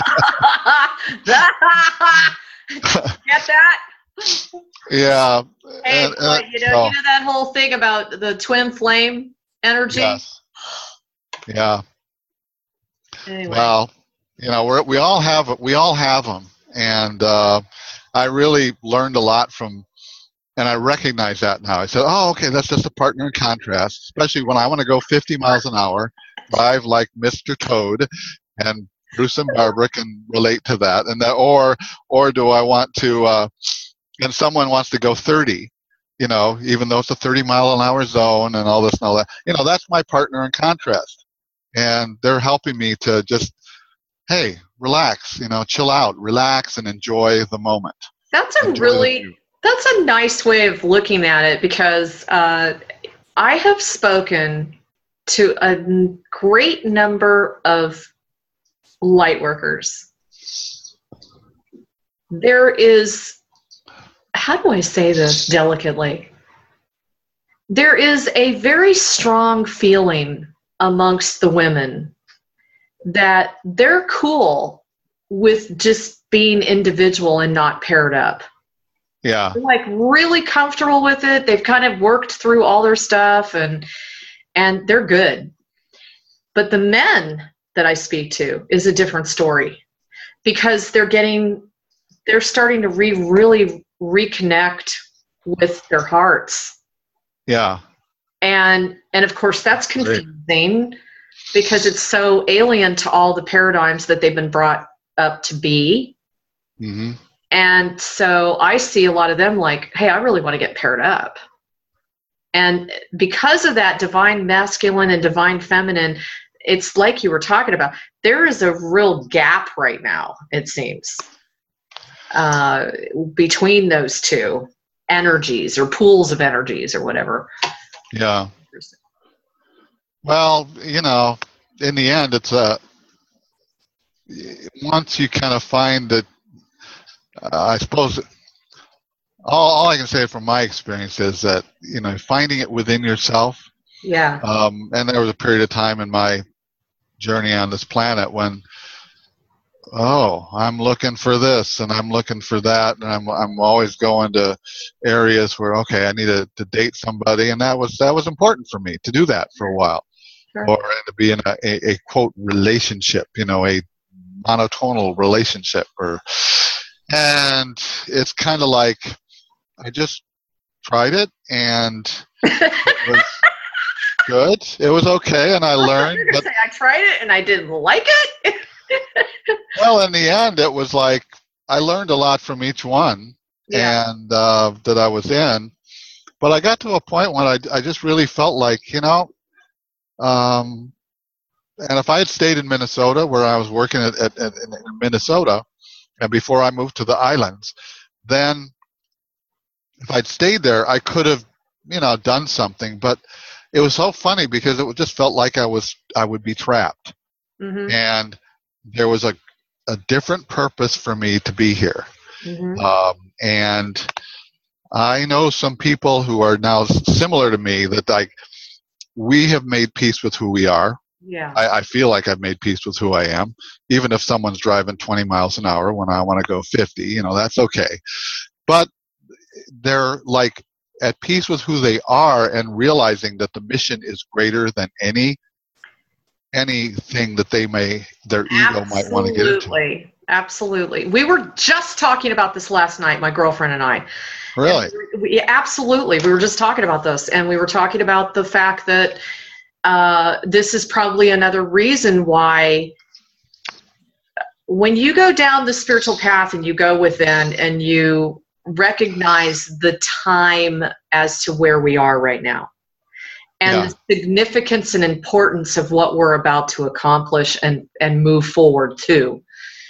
Get that? Yeah. Hey, you know that whole thing about the twin flame energy? Yes. Yeah. Anyway. Well, we all have them, and I really learned a lot from, and I recognize that now. I said, oh, okay, that's just a partner in contrast, especially when I want to go 50 miles an hour, drive like Mr. Toad, and Bruce and Barbara can relate to that. And that, or do I want to, and someone wants to go 30, even though it's a 30-mile-an-hour zone and all this and all that. That's my partner in contrast, and they're helping me to just, hey, relax, chill out, relax, and enjoy the moment. That's a nice way of looking at it, because I have spoken to a great number of light workers. There is, how do I say this delicately? There is a very strong feeling amongst the women that they're cool with just being individual and not paired up. Yeah. They're like really comfortable with it. They've kind of worked through all their stuff and they're good. But the men that I speak to is a different story, because they're starting to really reconnect with their hearts. Yeah. And of course that's confusing, because it's so alien to all the paradigms that they've been brought up to be. Mm-hmm. And so I see a lot of them like, hey, I really want to get paired up. And because of that divine masculine and divine feminine, it's like you were talking about, there is a real gap right now, it seems, between those two energies or pools of energies or whatever. Yeah. Well, in the end, it's once you kind of find that, I suppose all I can say from my experience is that, finding it within yourself. Yeah. And there was a period of time in my journey on this planet when, I'm looking for this and I'm looking for that, and I'm always going to areas where, okay, I need to date somebody, and that was important for me to do that for a while, Sure. or to be in a quote relationship, a monotonal relationship, and it's kind of like I just tried it, and it was good. It was okay, and I learned. But I tried it and I didn't like it. Well, in the end, it was like I learned a lot from each one, and that I was in. But I got to a point when I just really felt like, and if I had stayed in Minnesota, where I was working in Minnesota, and before I moved to the islands, then if I'd stayed there, I could have, done something. But it was so funny because it just felt like I would be trapped, and there was a different purpose for me to be here. And I know some people who are now similar to me that we have made peace with who we are. Yeah. I feel like I've made peace with who I am, even if someone's driving 20 miles an hour when I want to go 50, that's okay. But they're like at peace with who they are and realizing that the mission is greater than anything that their ego might want to get into. Absolutely. We were just talking about this last night, my girlfriend and I. Really? Absolutely. We were just talking about this, and we were talking about the fact that this is probably another reason why when you go down the spiritual path and you go within and you recognize the time as to where we are right now, and the significance and importance of what we're about to accomplish and move forward to.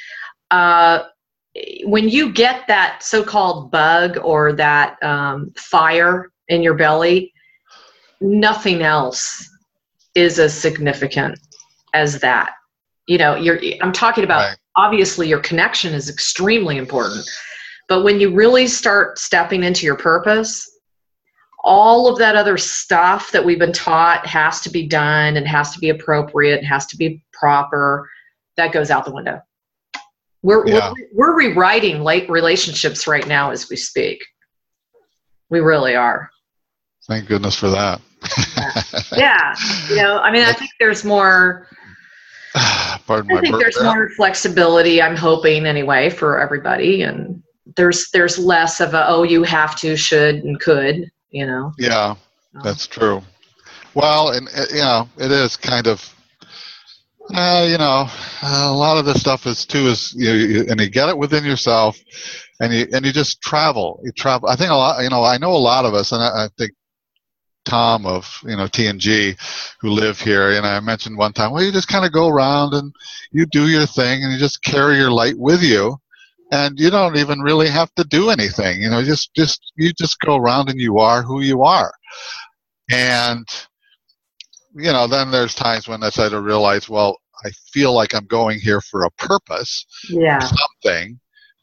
When you get that so-called bug or that fire in your belly, nothing else is as significant as that. I'm talking about, obviously your connection is extremely important, but when you really start stepping into your purpose, all of that other stuff that we've been taught has to be done and has to be appropriate and has to be proper, that goes out the window. We're rewriting relationships right now as we speak. We really are. Thank goodness for that. Yeah. I think there's more. Pardon my burp. There's more flexibility, I'm hoping anyway, for everybody, and there's less of a you have to, should, and could. Yeah, that's true. Well, and it is kind of. A lot of this stuff is you get it within yourself, and you just travel. You travel. I think a lot. I know a lot of us, and I think Tom of TNG, who live here. And I mentioned one time, well, you just kind of go around and you do your thing, and you just carry your light with you, and you don't even really have to do anything. You just go around and you are who you are, and. Then there's times when I start to realize, well, I feel like I'm going here for a purpose, something,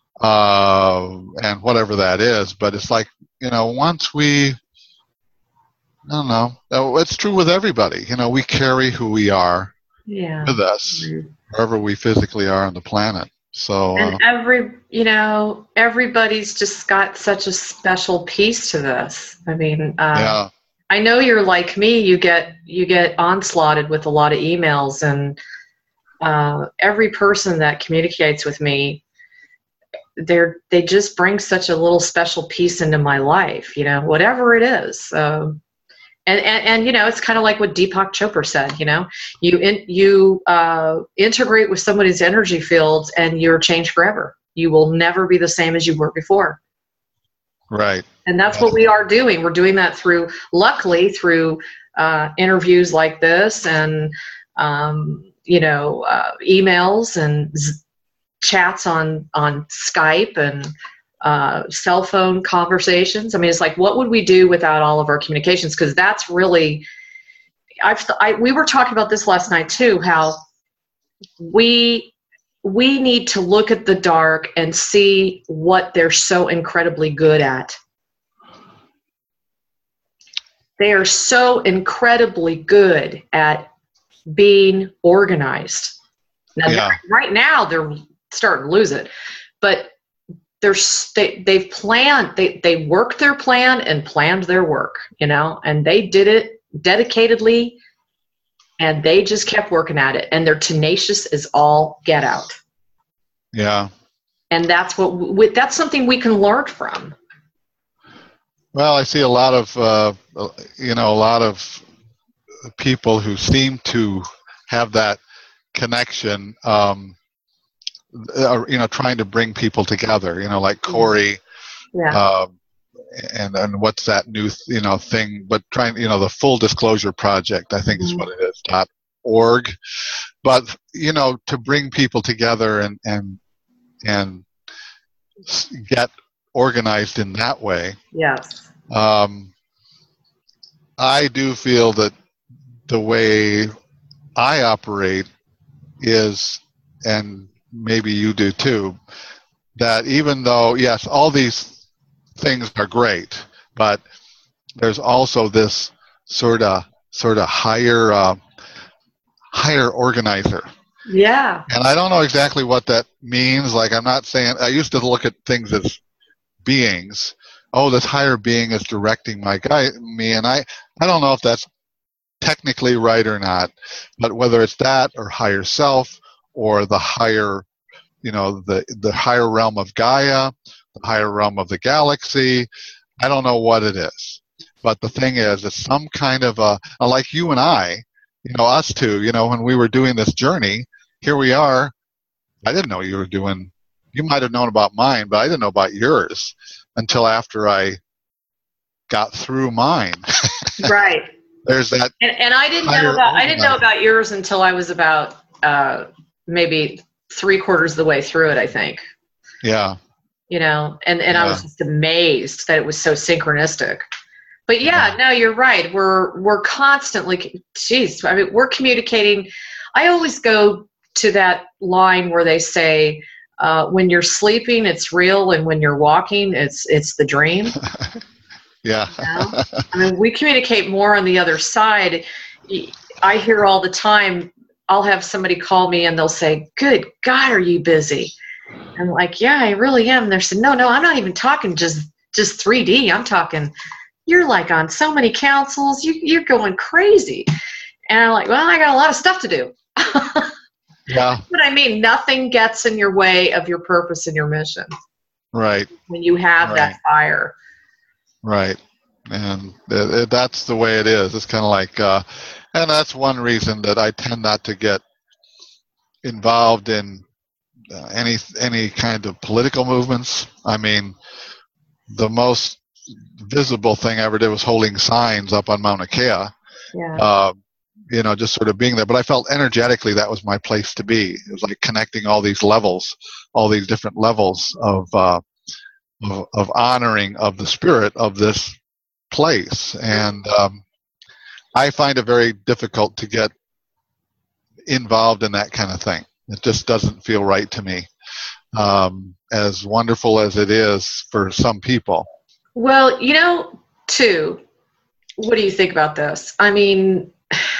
and whatever that is. But it's like, once I don't know, it's true with everybody. We carry who we are with us, wherever we physically are on the planet. So, and everybody's just got such a special piece to this. I mean, I know you're like me. You get onslaughted with a lot of emails, and every person that communicates with me, they just bring such a little special piece into my life. Whatever it is. And it's kind of like what Deepak Chopra said. You integrate with somebody's energy field, and you're changed forever. You will never be the same as you were before. Right. And that's what we are doing. We're doing that luckily through interviews like this, and emails and chats on Skype and cell phone conversations. I mean, it's like, what would we do without all of our communications? Because that's really, we were talking about this last night too, how we we need to look at the dark and see what they're so incredibly good at. They are so incredibly good at being organized. Now, right now, they're starting to lose it, but they've planned. They worked their plan and planned their work, and they did it dedicatedly, and they just kept working at it, and they're tenacious as all get out. Yeah. And that's something we can learn from. Well, I see a lot of people who seem to have that connection, trying to bring people together, like Corey, and what's that new, thing, but trying, the Full Disclosure Project, I think is what it is, .org. But, to bring people together and get organized in that way. Yes. I do feel that the way I operate is, and maybe you do too, that even though, yes, all these things are great, but there's also this sort of higher organizer. Yeah. And I don't know exactly what that means. Like, I'm not saying, I used to look at things as beings. Oh, this higher being is directing me, and I don't know if that's technically right or not, but whether it's that or higher self or the higher, the higher realm of Gaia, the higher realm of the galaxy, I don't know what it is. But the thing is, it's some kind of like you and I, us two, when we were doing this journey, here we are. I didn't know you might have known about mine, but I didn't know about yours until after I got through mine. Right. There's that. And I didn't know about yours until I was about maybe 3/4 of the way through it, I think. Yeah. And I was just amazed that it was so synchronistic. But no, you're right. We're constantly, we're communicating. I always go to that line where they say, when you're sleeping, it's real, and when you're walking, it's the dream. Yeah. We communicate more on the other side. I hear all the time, I'll have somebody call me and they'll say, "Good God, are you busy?" I'm like, "Yeah, I really am." And they're saying, No, I'm not even talking just 3D. I'm talking, you're like on so many councils, you're going crazy. And I'm like, well, I got a lot of stuff to do. Yeah. But I mean, nothing gets in your way of your purpose and your mission. Right. When you have that fire. Right. And that's the way it is. It's kind of like, and that's one reason that I tend not to get involved in any kind of political movements. I mean, the most visible thing I ever did was holding signs up on Mauna Kea. Yeah. Just sort of being there. But I felt energetically that was my place to be. It was like connecting all these levels, all these different levels of honoring of the spirit of this place. And I find it very difficult to get involved in that kind of thing. It just doesn't feel right to me, as wonderful as it is for some people. Well, too, what do you think about this? I mean,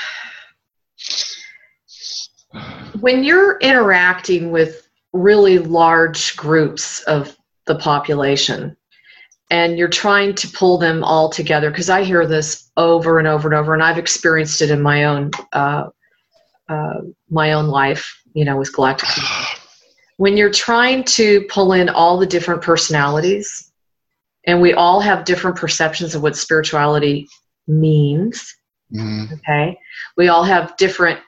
when you're interacting with really large groups of the population and you're trying to pull them all together, because I hear this over and over and over, and I've experienced it in my own life, with Galactic. When you're trying to pull in all the different personalities, and we all have different perceptions of what spirituality means. Mm-hmm. Okay. We all have different,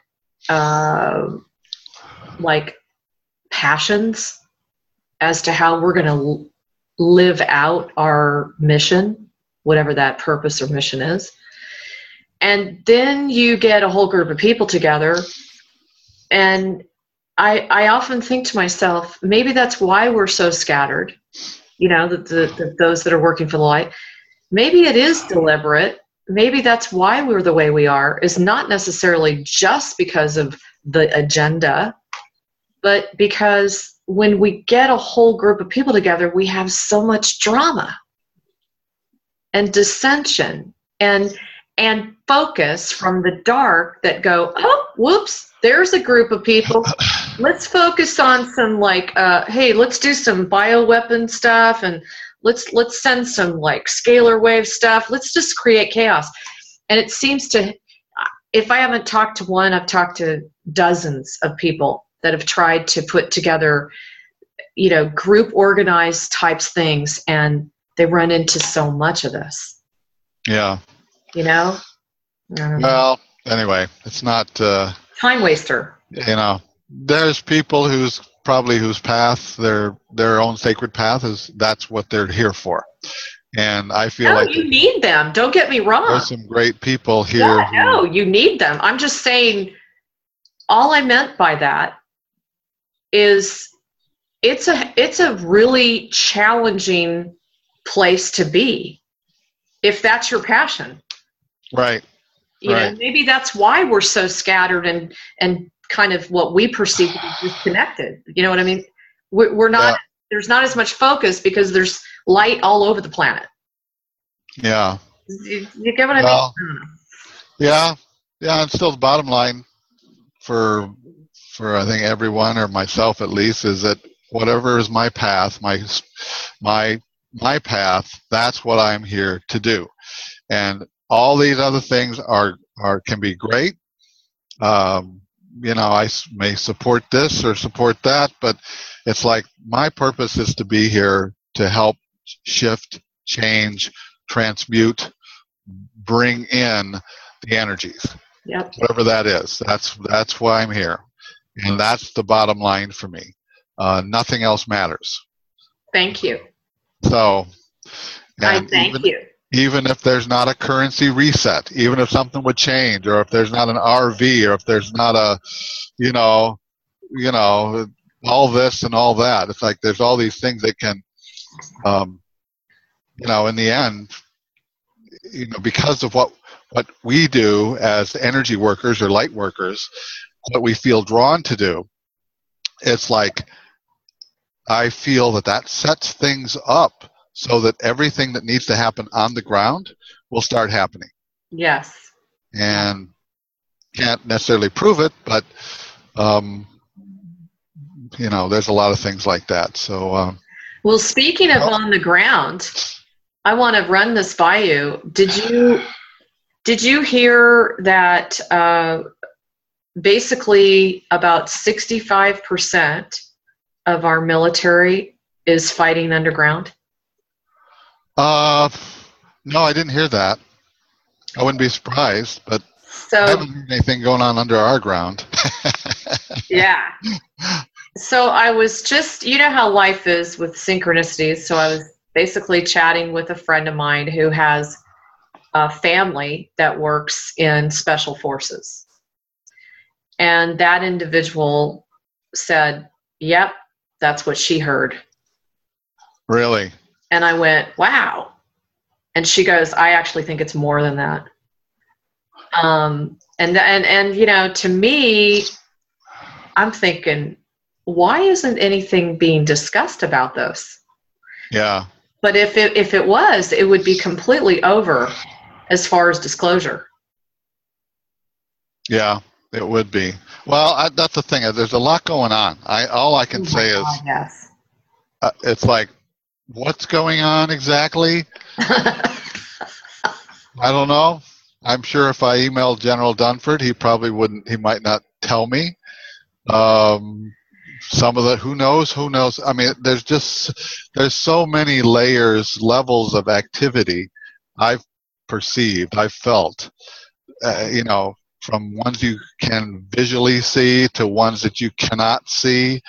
passions as to how we're going to live out our mission, whatever that purpose or mission is. And then you get a whole group of people together, and I often think to myself, maybe that's why we're so scattered, those that are working for the light. Maybe it is deliberate. Maybe that's why we're the way we are, is not necessarily just because of the agenda, but because when we get a whole group of people together, we have so much drama and dissension and focus from the dark that go, oh, whoops, there's a group of people. Let's focus on some hey, let's do some bioweapon stuff, and let's send some scalar wave stuff. Let's just create chaos. And it seems to, if I haven't talked to one, I've talked to dozens of people that have tried to put together, group organized types things, and they run into so much of this. Yeah. Well, anyway, it's not time waster. There's people whose path, their own sacred path that's what they're here for. And I feel like you need them. Don't get me wrong. There's some great people here. Yeah, you need them. I'm just saying, all I meant by that is it's a really challenging place to be if that's your passion. Right. Maybe that's why we're so scattered and kind of what we perceive to be disconnected. You know what I mean? We're not. Yeah. There's not as much focus because there's light all over the planet. Yeah. You get what I mean? Yeah. Yeah. And still, the bottom line for I think everyone, or myself at least, is that whatever is my path, my path, that's what I'm here to do. And all these other things can be great. I may support this or support that, but it's like my purpose is to be here to help shift, change, transmute, bring in the energies. Yep. Whatever that is. That's why I'm here. And that's the bottom line for me. Nothing else matters. Thank you. So, I thank you. Even if there's not a currency reset, even if something would change, or if there's not an RV, or if there's not a, all this and all that. It's like there's all these things that can, in the end, because of what we do as energy workers or light workers, what we feel drawn to do, it's like I feel that sets things up so that everything that needs to happen on the ground will start happening. Yes. And can't necessarily prove it, but there's a lot of things like that. So, well, speaking of on the ground, I want to run this by you. Did you hear that basically about 65% of our military is fighting underground? No, I didn't hear that. I wouldn't be surprised, but I haven't heard anything going on under our ground. Yeah. So I was just, how life is with synchronicities. So I was basically chatting with a friend of mine who has a family that works in special forces. And that individual said, yep, that's what she heard. Really? And I went, wow. And she goes, I actually think it's more than that. And to me, I'm thinking, why isn't anything being discussed about this? Yeah. But if it was, it would be completely over as far as disclosure. Yeah, it would be. Well, that's the thing. There's a lot going on. All I can say is, yes. It's like, what's going on exactly? I don't know. I'm sure if I emailed General Dunford, he might not tell me. Some of who knows? I mean, there's so many levels of activity I've perceived, I've felt, from ones you can visually see to ones that you cannot see.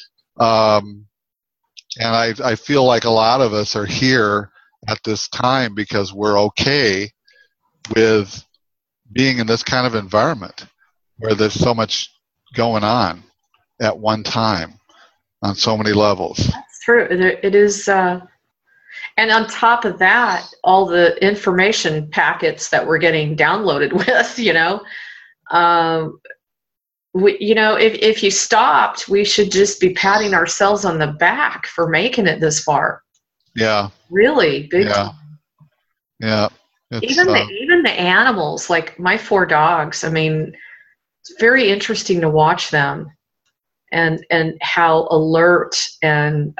And I feel like a lot of us are here at this time because we're okay with being in this kind of environment where there's so much going on at one time on so many levels. That's true. It is. And on top of that, all the information packets that we're getting downloaded with, if you stopped, we should just be patting ourselves on the back for making it this far. Yeah. Really big. Yeah. Yeah. Even the animals, like my 4 dogs. I mean, it's very interesting to watch them, and how alert and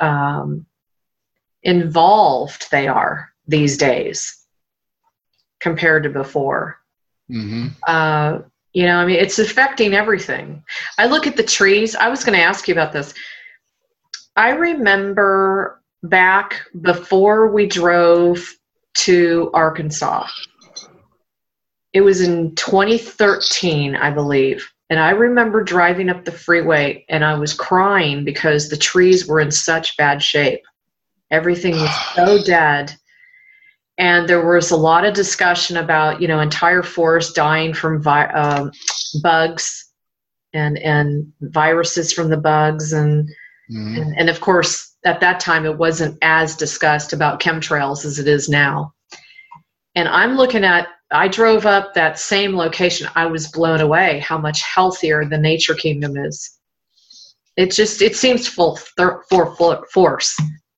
involved they are these days compared to before. Mm-hmm. I mean, it's affecting everything. I look at the trees. I was going to ask you about this. I remember back before we drove to Arkansas. It was in 2013, I believe. And I remember driving up the freeway and I was crying because the trees were in such bad shape. Everything was so dead. And there was a lot of discussion about, entire forests dying from bugs and viruses from the bugs. And of course, at that time, it wasn't as discussed about chemtrails as it is now. And I drove up that same location. I was blown away how much healthier the nature kingdom is. It seems full force.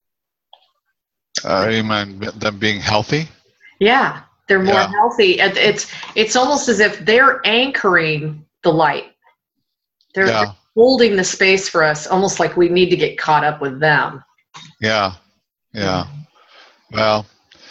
You mean them being healthy? Yeah, they're more healthy. It's almost as if they're anchoring the light. They're holding the space for us, almost like we need to get caught up with them. Yeah. Well,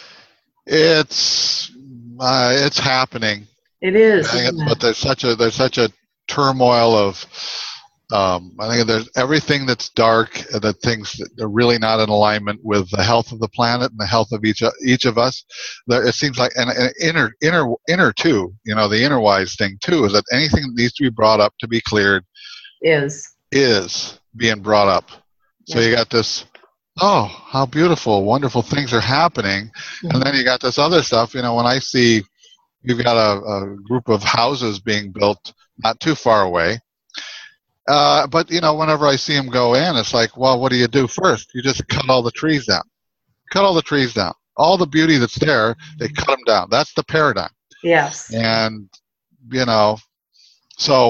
it's happening. It is. But there's such a turmoil of. I think there's everything that's dark, that things that are really not in alignment with the health of the planet and the health of each of us. It seems like, and inner too. The inner wise thing too is that anything that needs to be brought up to be cleared is being brought up. So you got this. Oh, how beautiful, wonderful things are happening, and then you got this other stuff. When I see you've got a group of houses being built not too far away. But whenever I see them go in, it's like, well, what do you do first? You just cut all the trees down. All the beauty that's there, they cut them down. That's the paradigm. Yes. And so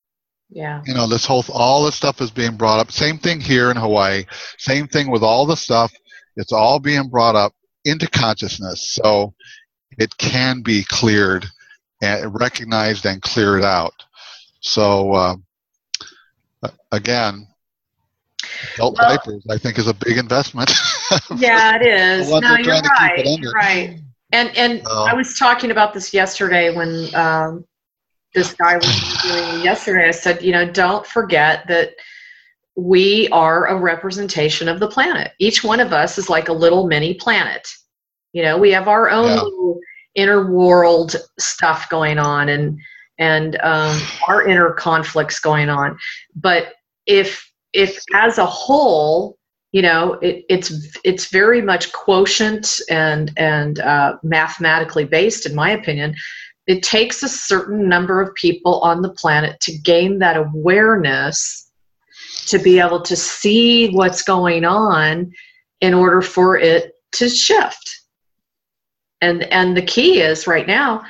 all this stuff is being brought up. Same thing here in Hawaii. Same thing with all the stuff. It's all being brought up into consciousness, so it can be cleared and recognized and cleared out. So. Again, adult diapers, I think, is a big investment. Yeah, it is. No, you're right. You're right. And I was talking about this yesterday when this guy was doing yesterday. I said, don't forget that we are a representation of the planet. Each one of us is like a little mini planet. We have our own little inner world stuff going on, and our inner conflicts going on. But if as a whole, it's very much quotient and mathematically based, in my opinion. It takes a certain number of people on the planet to gain that awareness, to be able to see what's going on in order for it to shift. And the key is right now,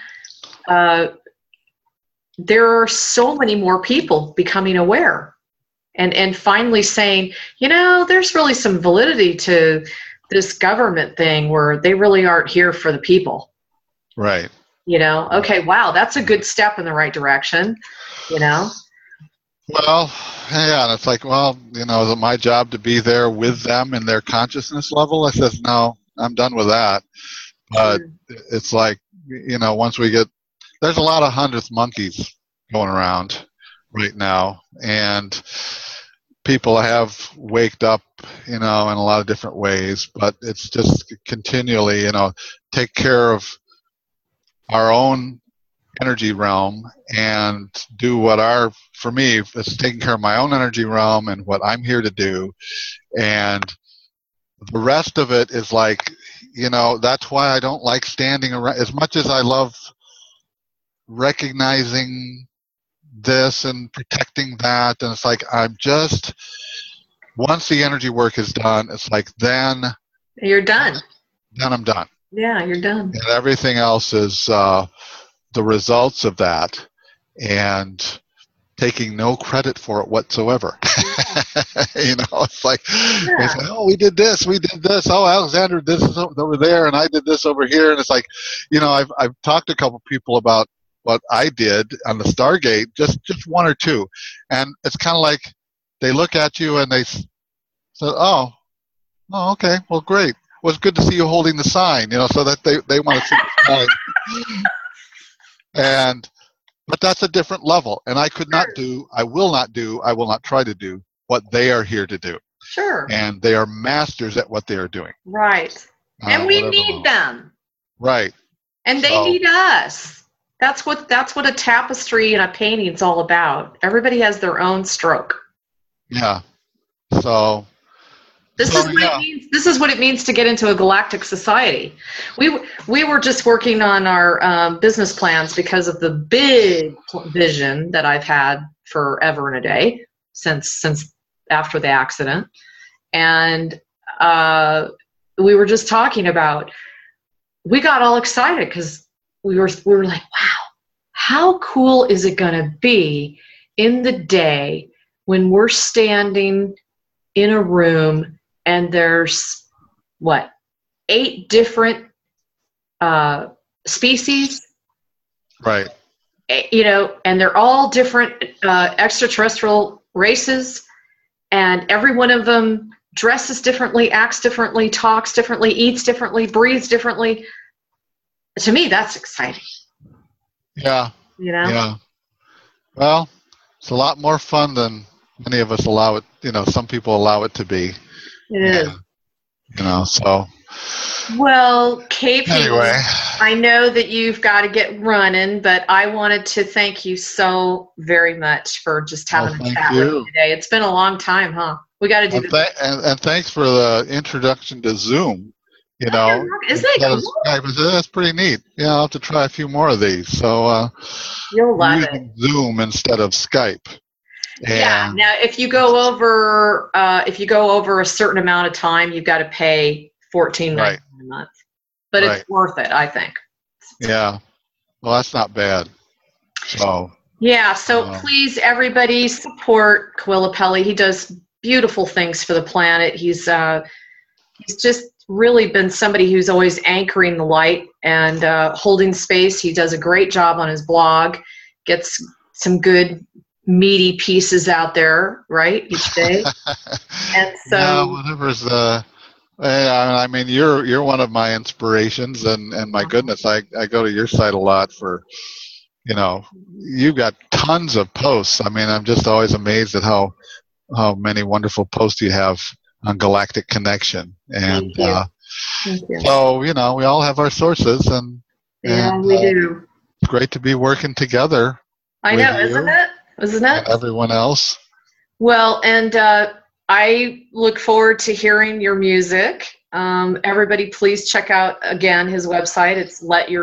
there are so many more people becoming aware and finally saying, there's really some validity to this government thing where they really aren't here for the people. Right. Okay, wow, that's a good step in the right direction, Well, yeah, and it's like, well, is it my job to be there with them in their consciousness level? I says, no, I'm done with that. But it's like, once we get, there's a lot of 100th monkeys going around right now, and people have waked up, in a lot of different ways, but it's just continually, take care of our own energy realm and do for me, it's taking care of my own energy realm and what I'm here to do. And the rest of it is like, that's why I don't like standing around as much as I love recognizing this and protecting that. And it's like, once the energy work is done, it's like, then you're done. Then I'm done. Yeah, you're done. And everything else is the results of that. And taking no credit for it whatsoever. It's like, Yeah. they say, oh, we did this. Oh, Alexander did this over there, and I did this over here. And it's like, I've talked to a couple people about what I did on the Stargate, just one or two. And it's kind of like they look at you and they say, oh, okay, well, great. Well, it's good to see you holding the sign, so that they want to see the sign. But that's a different level. And I will not try to do what they are here to do. Sure. And they are masters at what they are doing. Right. And we need them. Right. And they need us. That's what a tapestry and a painting's all about. Everybody has their own stroke. Yeah. So This is what it means to get into a galactic society. We were just working on our business plans because of the big vision that I've had forever and a day since after the accident, and we were just talking about. We got all excited because we were like, wow, how cool is it going to be in the day when we're standing in a room and there's 8 different species, right? And they're all different extraterrestrial races, and every one of them dresses differently, acts differently, talks differently, eats differently, breathes differently. To me, that's exciting. Yeah. Yeah. Well, it's a lot more fun than many of us allow it. Some people allow it to be. It is. So. Well, KP, anyway. I know that you've got to get running, but I wanted to thank you so very much for just having a chat with me today. It's been a long time, huh? We got to do and thanks for the introduction to Zoom. Isn't it cool? That's pretty neat. Yeah, I'll have to try a few more of these. So you'll love it. Zoom instead of Skype. Yeah. Now, if you go over a certain amount of time, you've got to pay $14.99 a month, but it's worth it, I think. Yeah. Well, that's not bad. So. Yeah. So please, everybody, support Quillapelli. He does beautiful things for the planet. He's just really been somebody who's always anchoring the light and holding space. He does a great job on his blog. Gets some good meaty pieces out there, right, each day. And so whatever's you're one of my inspirations, and my goodness, I go to your site a lot for, you've got tons of posts. I'm just always amazed at how many wonderful posts you have on Galactic Connection. And Thank you. So, we all have our sources, and we do. It's great to be working together. I know, isn't it? And everyone else. Well, and I look forward to hearing your music. Everybody, please check out, again, his website. It's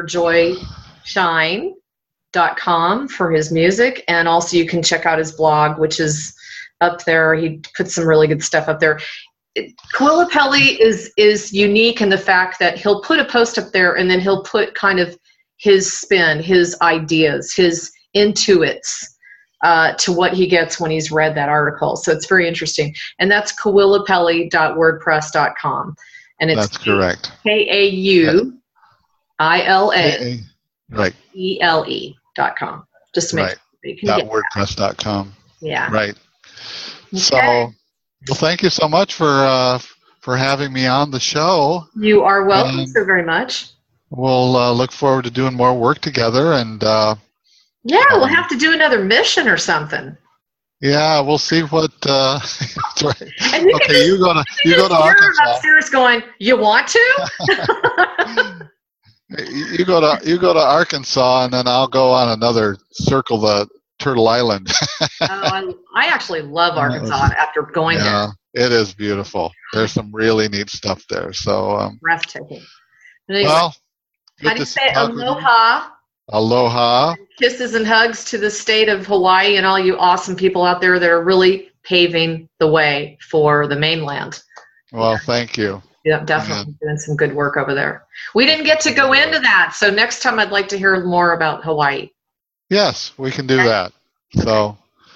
letyourjoyshine.com for his music. And also you can check out his blog, which is up there. He puts some really good stuff up there. Quillapelli is unique in the fact that he'll put a post up there and then he'll put kind of his spin, his ideas, his intuits to what he gets when he's read that article. So it's very interesting. And that's quillapelli.wordpress.com. And it's that's correct. KAUILA right. ELE.com. Just to make sure you can get WordPress.com. Yeah. Right. Okay. So, well, thank you so much for having me on the show. You are welcome so very much. We'll look forward to doing more work together, and we'll have to do another mission or something. Yeah, we'll see what. That's right. And you go to Arkansas. Upstairs, going, you want to? You go to Arkansas, and then I'll go on another circle the Turtle Island. I actually love Arkansas after going there. It is beautiful. There's some really neat stuff there. So breathtaking. Anyway, how do you say aloha? Aloha. Kisses and hugs to the state of Hawaii and all you awesome people out there that are really paving the way for the mainland. Well, thank you. Yeah, definitely doing some good work over there. We didn't get to go into that, so next time I'd like to hear more about Hawaii. Yes, we can do that. So,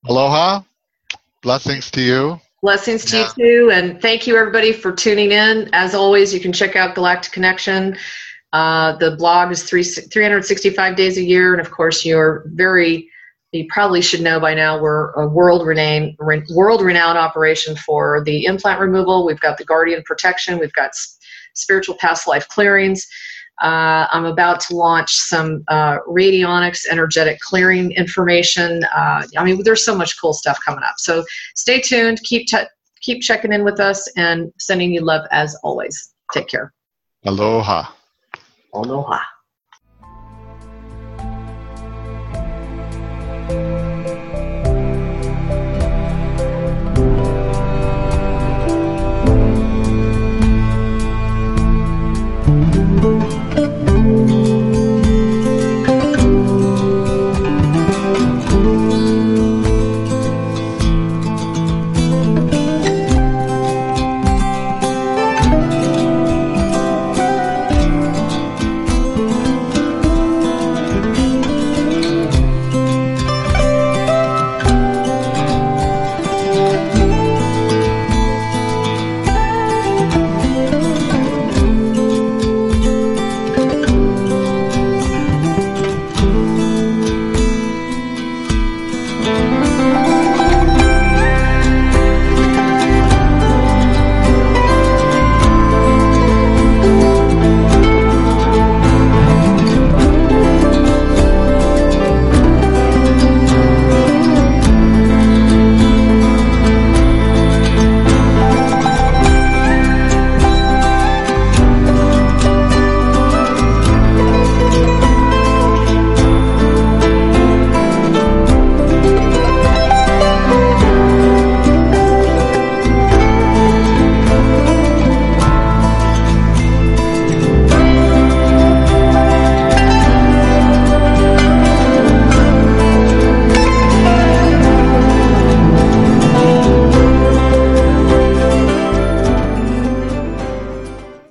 Aloha. Blessings to you. Blessings to you too, and thank you everybody for tuning in. As always, you can check out Galactic Connection. The blog is 365 days a year, and of course, you probably should know by now we're a world-renowned operation for the implant removal. We've got the Guardian Protection. We've got spiritual past life clearings. I'm about to launch some radionics energetic clearing information. There's so much cool stuff coming up. So stay tuned. Keep checking in with us, and sending you love as always. Take care. Aloha. Aloha.